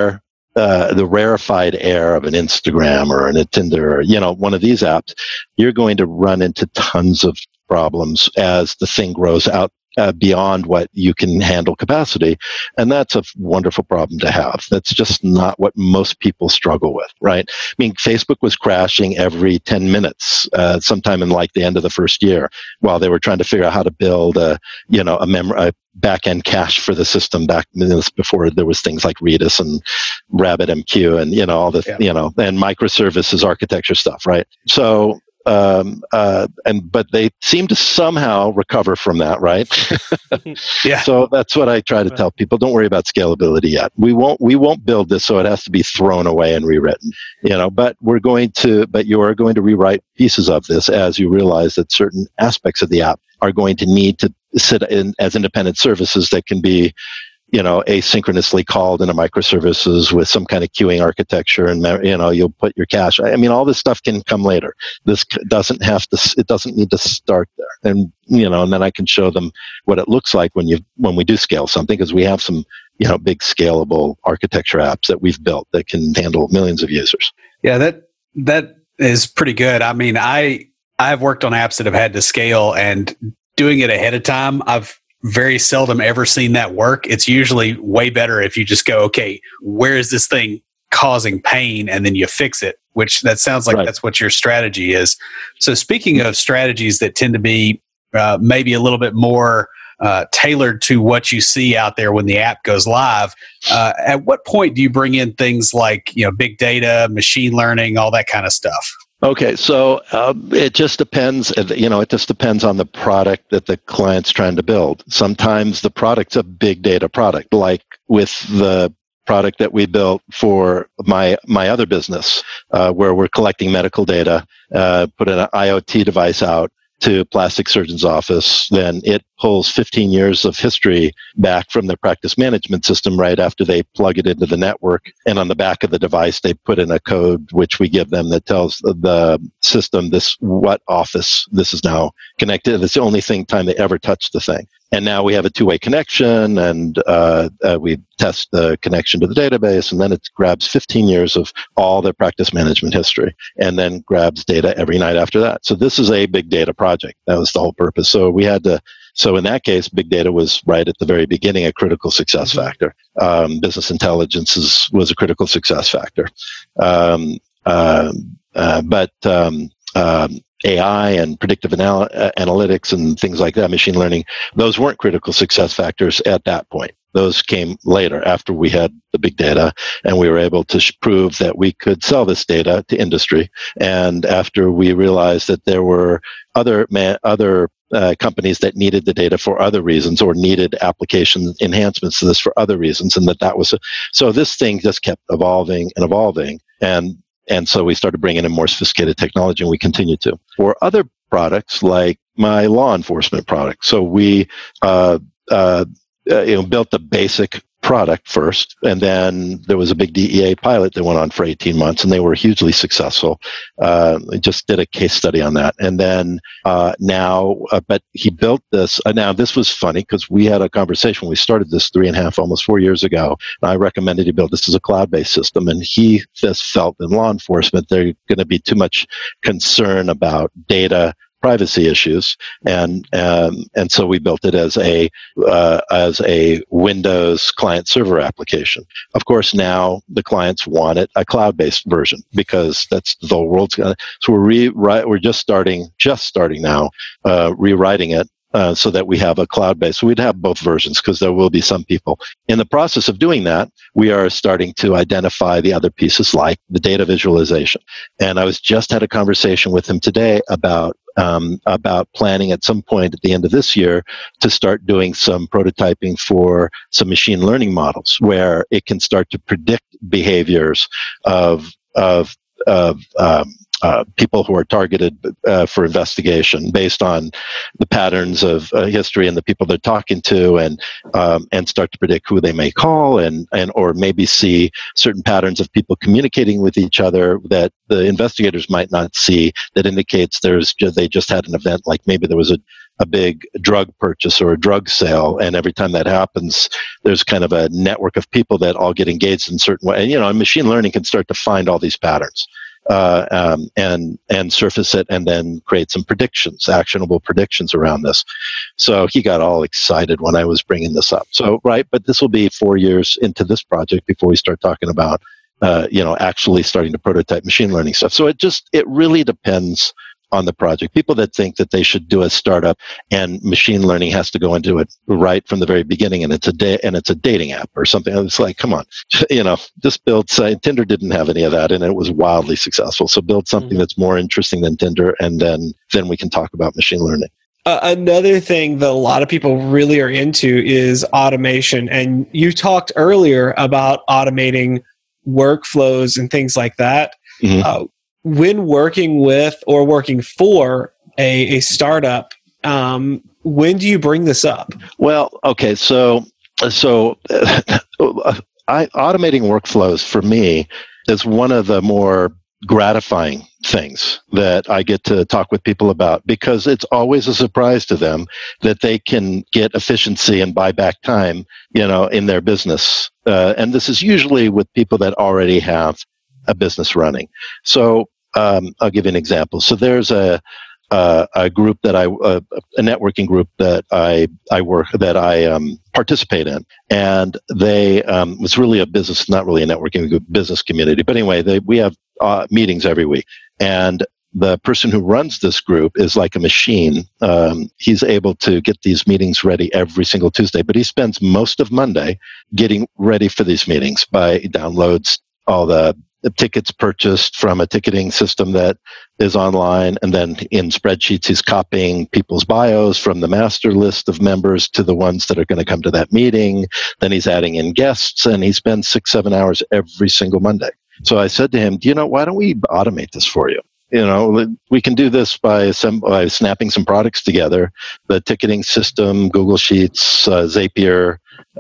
rarefied air of an Instagram or a Tinder or, one of these apps, you're going to run into tons of problems as the thing grows out beyond what you can handle capacity. And that's a wonderful problem to have. That's just not what most people struggle with, right? I mean, Facebook was crashing every 10 minutes, sometime in like the end of the first year, while they were trying to figure out how to build a back-end cache for the system back before there was things like Redis and RabbitMQ and, all the, and microservices architecture stuff, right? So, but they seem to somehow recover from that, right? Yeah. So that's what I try to tell people. Don't worry about scalability yet. We won't build this so it has to be thrown away and rewritten, but you are going to rewrite pieces of this as you realize that certain aspects of the app are going to need to sit in as independent services that can be asynchronously called into microservices with some kind of queuing architecture, and you'll put your cache. I mean, all this stuff can come later. This doesn't need to start there. And and then I can show them what it looks like when we do scale something, because we have some big scalable architecture apps that we've built that can handle millions of users. Yeah, that is pretty good. I mean, I've worked on apps that have had to scale, and doing it ahead of time, I've very seldom ever seen that work. It's usually way better if you just go, okay, where is this thing causing pain? And then you fix it, which that sounds like That's what your strategy is. So speaking of strategies that tend to be maybe a little bit more tailored to what you see out there when the app goes live, at what point do you bring in things like, big data, machine learning, all that kind of stuff? Okay, so it just depends. It just depends on the product that the client's trying to build. Sometimes the product's a big data product, like with the product that we built for my other business, where we're collecting medical data, put an IoT device out to a plastic surgeon's office, then it pulls 15 years of history back from the practice management system right after they plug it into the network. And on the back of the device, they put in a code which we give them that tells the system what office this is now connected. It's the only time they ever touch the thing. And now we have a two-way connection, and we test the connection to the database, and then it grabs 15 years of all their practice management history, and then grabs data every night after that. So this is a big data project. That was the whole purpose. So so in that case, big data was right at the very beginning a critical success factor. Business intelligence was a critical success factor. But AI and predictive analytics and things like that, machine learning, those weren't critical success factors at that point. Those came later, after we had the big data and we were able to prove that we could sell this data to industry, and after we realized that there were other companies that needed the data for other reasons, or needed application enhancements to this for other reasons, and that was so this thing just kept evolving and evolving, and so we started bringing in more sophisticated technology, and we continue to. For other products, like my law enforcement product, so we built the basic product first, and then there was a big DEA pilot that went on for 18 months, and they were hugely successful. We just did a case study on that. And then but he built this. Now, this was funny because we had a conversation when we started this 3.5, almost 4 years ago. And I recommended he build this as a cloud-based system, and he just felt in law enforcement there's going to be too much concern about data privacy issues, and so we built it as a Windows client server application. Of course, now the clients want it a cloud-based version because that's the whole world's gonna. So we're just starting now rewriting it. So that we have a cloud-based. So we'd have both versions because there will be some people. In the process of doing that, we are starting to identify the other pieces like the data visualization. And I just had a conversation with him today about planning at some point at the end of this year to start doing some prototyping for some machine learning models where it can start to predict behaviors of people who are targeted for investigation based on the patterns of history and the people they're talking to, and start to predict who they may call, and or maybe see certain patterns of people communicating with each other that the investigators might not see, that indicates they just had an event, like maybe there was a big drug purchase or a drug sale, and every time that happens, there's kind of a network of people that all get engaged in certain way. And machine learning can start to find all these patterns. And surface it, and then create some predictions, actionable predictions around this. So he got all excited when I was bringing this up. So, right, but this will be 4 years into this project before we start talking about, actually starting to prototype machine learning stuff. So it really depends on the project. People that think that they should do a startup and machine learning has to go into it right from the very beginning, and it's a dating app or something. It's like, come on, just build. Tinder didn't have any of that, and it was wildly successful. So build something that's more interesting than Tinder, and then we can talk about machine learning. Another thing that a lot of people really are into is automation, and you talked earlier about automating workflows and things like that. Mm-hmm. When working with or working for a startup, when do you bring this up? Well, okay, so automating workflows for me is one of the more gratifying things that I get to talk with people about, because it's always a surprise to them that they can get efficiency and buy back time, in their business. And this is usually with people that already have a business running. So I'll give you an example. So there's a group that a networking group that I participate in, and they it's really a business, not really a networking group, business community. But anyway, we have meetings every week, and the person who runs this group is like a machine. He's able to get these meetings ready every single Tuesday, but he spends most of Monday getting ready for these meetings by downloads all the tickets purchased from a ticketing system that is online, and then in spreadsheets he's copying people's bios from the master list of members to the ones that are going to come to that meeting. Then he's adding in guests, and he spends 6-7 hours every single Monday. So I said to him, why don't we automate this for you? We can do this by snapping some products together, the ticketing system, Google Sheets, Zapier,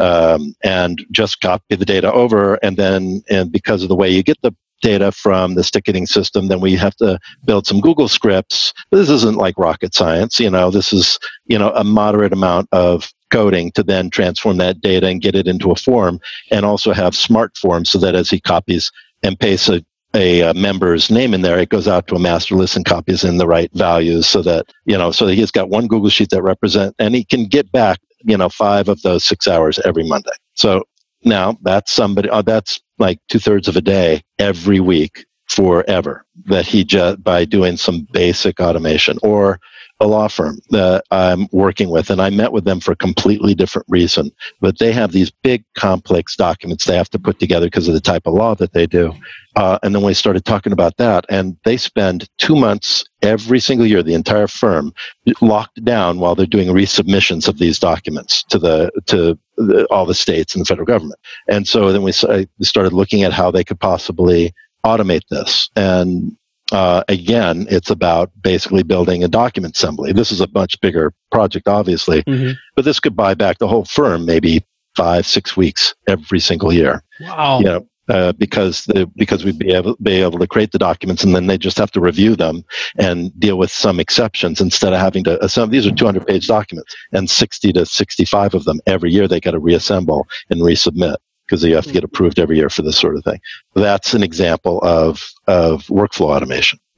and just copy the data over. And because of the way you get the data from this ticketing system, then we have to build some Google scripts. This isn't like rocket science. This is, a moderate amount of coding to then transform that data and get it into a form, and also have smart forms so that as he copies and pastes a member's name in there, it goes out to a master list and copies in the right values, so that he's got one Google sheet that represents, and he can get back 5 of those 6 hours every Monday. So now that's that's like 2/3 of a day every week forever, that he just by doing some basic automation. Or a law firm that I'm working with, and I met with them for a completely different reason, but they have these big complex documents they have to put together because of the type of law that they do. And then we started talking about that, and they spend 2 months every single year, the entire firm, locked down while they're doing resubmissions of these documents to all the states and the federal government. And so then we started looking at how they could possibly automate this. And again, it's about basically building a document assembly. This is a much bigger project, obviously, but this could buy back the whole firm maybe 5-6 weeks every single year. Wow. Because we'd be able to create the documents, and then they just have to review them and deal with some exceptions instead of having to. These are 200-page documents, and 60 to 65 of them every year they got to reassemble and resubmit, because you have to get approved every year for this sort of thing. That's an example of workflow automation.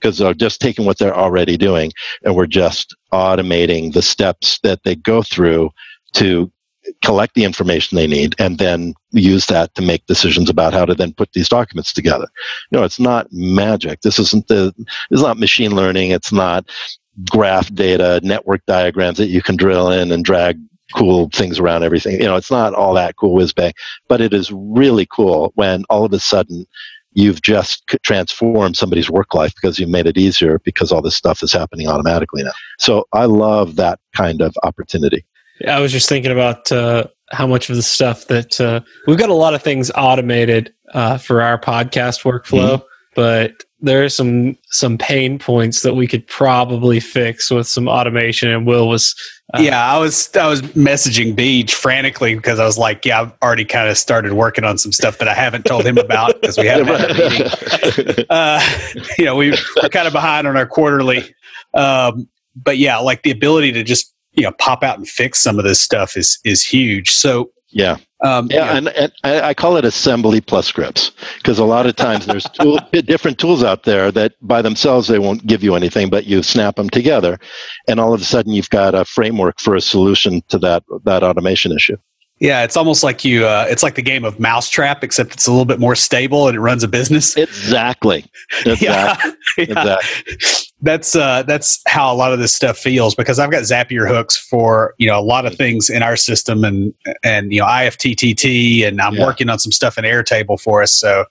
because they're just taking what they're already doing and we're just automating the steps that they go through to collect the information they need and then use that to make decisions about how to then put these documents together. It's not magic. This is not machine learning. It's not graph data, network diagrams that you can drill in and drag cool things around everything. It's not all that cool whiz bang, but it is really cool when all of a sudden you've just transformed somebody's work life because you've made it easier because all this stuff is happening automatically now. So I love that kind of opportunity. I was just thinking about how much of the stuff that we've got a lot of things automated for our podcast workflow, but there are some pain points that we could probably fix with some automation. And Will was I was messaging Beej frantically because I was like, I've already kind of started working on some stuff that I haven't told him about because we haven't had a meeting. We're kind of behind on our quarterly, but like the ability to just pop out and fix some of this stuff is huge. So and I call it assembly plus scripts because a lot of times there's different tools out there that by themselves they won't give you anything, but you snap them together, and all of a sudden you've got a framework for a solution to that automation issue. Yeah, it's almost like it's like the game of Mousetrap, except it's a little bit more stable and it runs a business. Exactly. Exactly. That's how a lot of this stuff feels because I've got Zapier hooks for, a lot of things in our system and IFTTT, and I'm working on some stuff in Airtable for us. So,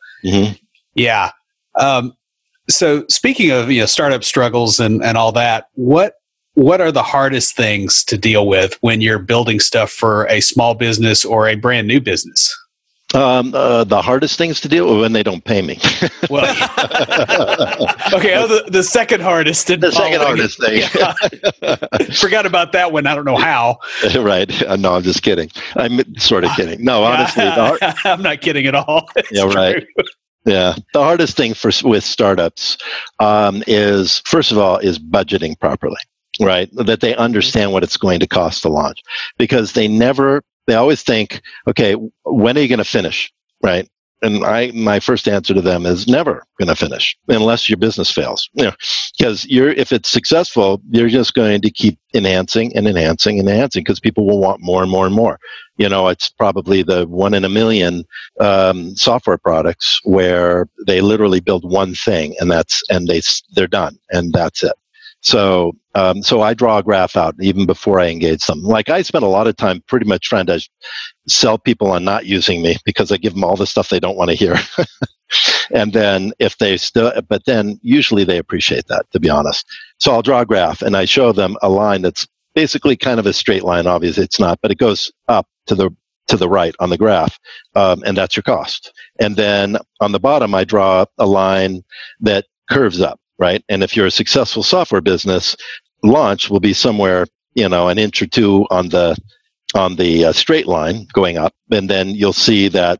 so speaking of, startup struggles and all that, what are the hardest things to deal with when you're building stuff for a small business or a brand new business? The hardest things to deal with when they don't pay me. Well, okay. The second hardest. The second hardest thing. Forgot about that one. I don't know how. Right. No, I'm just kidding. I'm sort of kidding. No, honestly, I'm not kidding at all. It's right. True. Yeah. The hardest thing with startups is, first of all, is budgeting properly. Right, that they understand what it's going to cost to launch, because they always think, okay, when are you going to finish? Right. And my first answer to them is never going to finish unless your business fails. Because if it's successful, you're just going to keep enhancing and enhancing and enhancing because people will want more and more and more. It's probably the 1 in a million software products where they literally build one thing and they're done and that's it. So I draw a graph out even before I engage them. Like I spend a lot of time pretty much trying to sell people on not using me because I give them all the stuff they don't want to hear. And then but then usually they appreciate that, to be honest. So I'll draw a graph and I show them a line that's basically kind of a straight line. Obviously it's not, but it goes up to the right on the graph. And that's your cost. And then on the bottom, I draw a line that curves up. Right. And if you're a successful software business, launch will be somewhere, an inch or two on the straight line going up. And then you'll see that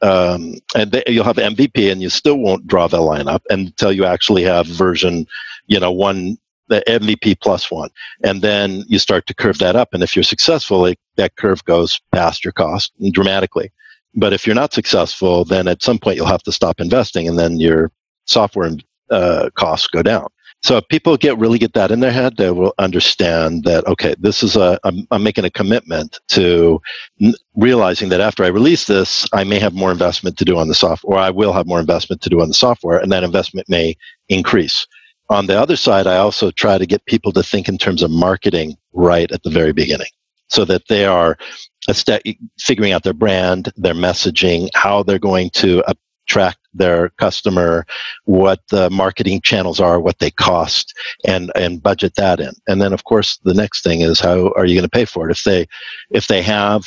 you'll have MVP and you still won't draw the line up until you actually have version, one, the MVP plus one. And then you start to curve that up. And if you're successful, that curve goes past your cost dramatically. But if you're not successful, then at some point you'll have to stop investing and then your software costs go down. So if people really get that in their head, they will understand that, okay, this is I'm making a commitment to realizing that after I release this, I may have more investment to do on the software, or I will have more investment to do on the software, and that investment may increase. On the other side, I also try to get people to think in terms of marketing right at the very beginning, so that they are figuring out their brand, their messaging, how they're going to attract their customer, what the marketing channels are, what they cost, and budget that in. And then, of course, the next thing is how are you going to pay for it? If they have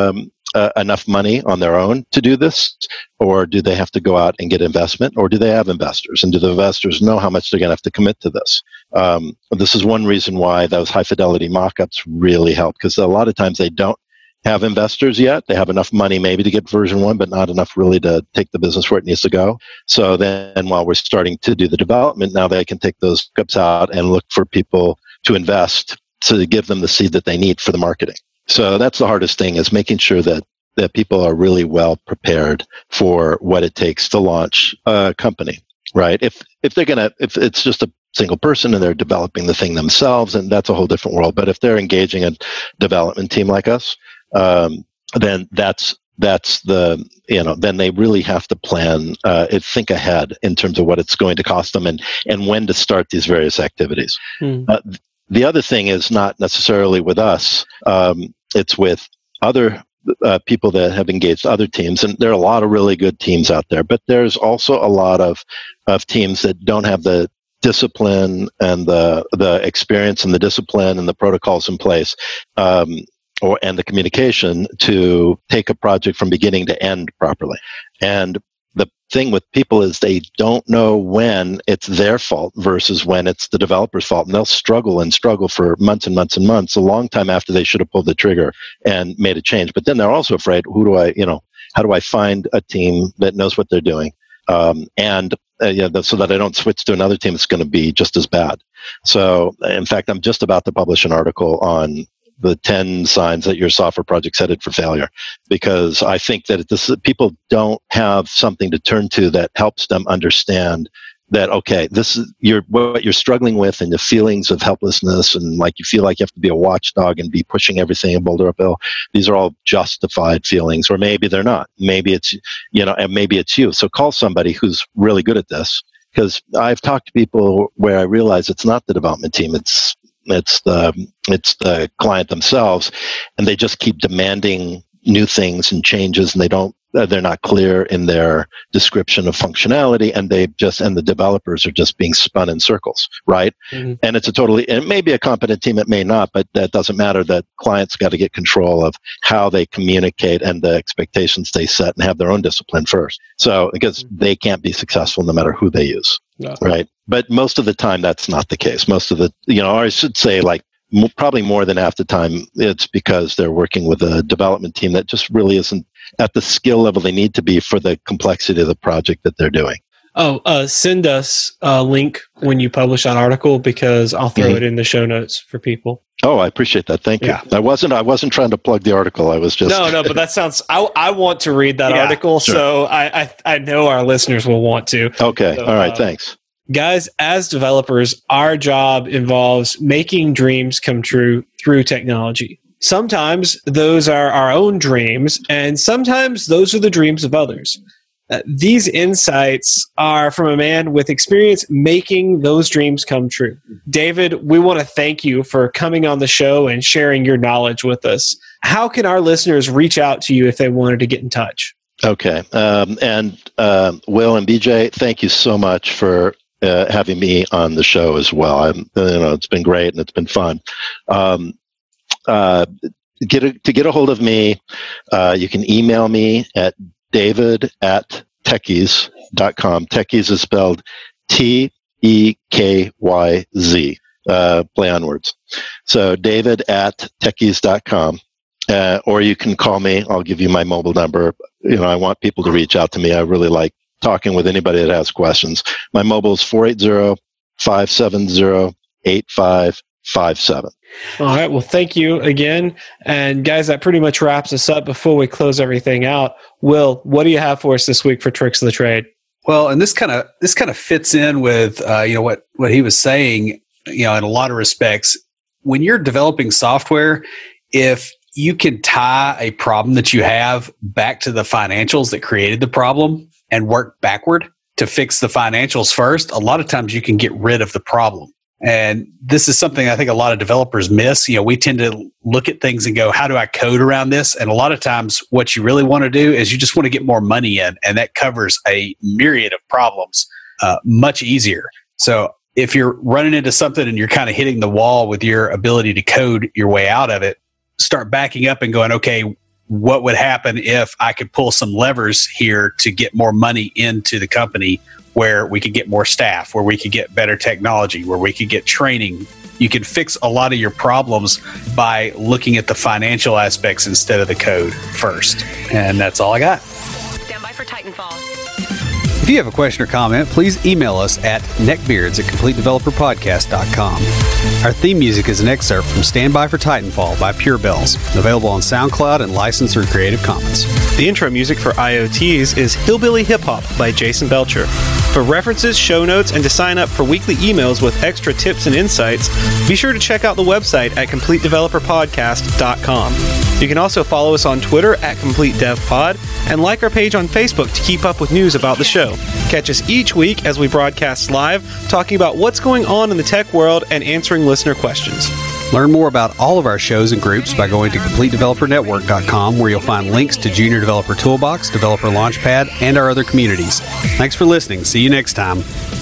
enough money on their own to do this, or do they have to go out and get investment, or do they have investors? And do the investors know how much they're going to have to commit to this? This is one reason why those high fidelity mockups really help, because a lot of times they don't have investors yet. They have enough money maybe to get version 1, but not enough really to take the business where it needs to go. So then while we're starting to do the development, now they can take those cups out and look for people to invest to give them the seed that they need for the marketing. So that's the hardest thing, is making sure that people are really well prepared for what it takes to launch a company. right? If it's just a single person and they're developing the thing themselves, and that's a whole different world. But if they're engaging a development team like us, then that's the, then they really have to plan, think ahead in terms of what it's going to cost them and when to start these various activities. The other thing is not necessarily with us. It's with other people that have engaged other teams, and there are a lot of really good teams out there, but there's also a lot of teams that don't have the discipline and the experience and the discipline and the protocols in place, and the communication to take a project from beginning to end properly. And the thing with people is they don't know when it's their fault versus when it's the developer's fault. And they'll struggle for months and months and months, a long time after they should have pulled the trigger and made a change. But then they're also afraid, how do I find a team that knows what they're doing? So that I don't switch to another team that's going to be just as bad. So in fact, I'm just about to publish an article on the 10 signs that your software project's headed for failure, because I think that people don't have something to turn to that helps them understand that, okay, this is what you're struggling with, and the feelings of helplessness, and like you feel like you have to be a watchdog and be pushing everything and boulder uphill. These are all justified feelings, or maybe they're not. Maybe it's, and maybe it's you. So call somebody who's really good at this, because I've talked to people where I realize it's not the development team, it's the client themselves, and they just keep demanding new things and changes, and they're not clear in their description of functionality, and the developers are just being spun in circles, right? Mm-hmm. And it may be a competent team, it may not, but that doesn't matter. That client's got to get control of how they communicate and the expectations they set, and have their own discipline first. So, because they can't be successful no matter who they use, right? But most of the time, that's not the case. Most of the, or I should say, like, probably more than half the time, it's because they're working with a development team that just really isn't at the skill level they need to be for the complexity of the project that they're doing. Send us a link when you publish that article, because I'll throw it in the show notes for people. Oh, I appreciate that. Thank you. I wasn't trying to plug the article. I was just no, but that sounds. I want to read that article, sure. So I know our listeners will want to. Okay, so, all right, thanks. Guys, as developers, our job involves making dreams come true through technology. Sometimes those are our own dreams, and sometimes those are the dreams of others. These insights are from a man with experience making those dreams come true. David, we want to thank you for coming on the show and sharing your knowledge with us. How can our listeners reach out to you if they wanted to get in touch? Okay. And Will and BJ, thank you so much for having me on the show as well. It's been great and it's been fun. To get a hold of me, you can email me at david@techies.com. Techies is spelled TEKYZ, play on words. So david@techies.com. Or you can call me. I'll give you my mobile number. I want people to reach out to me. I really like talking with anybody that has questions. My mobile is 480-570-8557. All right. Well, thank you again. And guys, that pretty much wraps us up before we close everything out. Will, what do you have for us this week for Tricks of the Trade? Well, and this kind of fits in with what he was saying, in a lot of respects. When you're developing software, if you can tie a problem that you have back to the financials that created the problem and work backward to fix the financials first, a lot of times you can get rid of the problem. And this is something I think a lot of developers miss. We tend to look at things and go, how do I code around this? And a lot of times what you really want to do is you just want to get more money in, and that covers a myriad of problems much easier. So if you're running into something and you're kind of hitting the wall with your ability to code your way out of it, start backing up and going, okay, what would happen if I could pull some levers here to get more money into the company, where we could get more staff, where we could get better technology, where we could get training. You can fix a lot of your problems by looking at the financial aspects instead of the code first. And that's all I got. Stand by for Titanfall. If you have a question or comment, please email us at neckbeards@CompleteDeveloperPodcast.com. Our theme music is an excerpt from Stand By for Titanfall by Pure Bells, available on SoundCloud and licensed through Creative Commons. The intro music for IoTs is Hillbilly Hip Hop by Jason Belcher. For references, show notes, and to sign up for weekly emails with extra tips and insights, be sure to check out the website at CompleteDeveloperPodcast.com. You can also follow us on Twitter at CompleteDevPod and like our page on Facebook to keep up with news about the show. Catch us each week as we broadcast live, talking about what's going on in the tech world and answering listener questions. Learn more about all of our shows and groups by going to CompleteDeveloperNetwork.com, where you'll find links to Junior Developer Toolbox, Developer Launchpad, and our other communities. Thanks for listening. See you next time.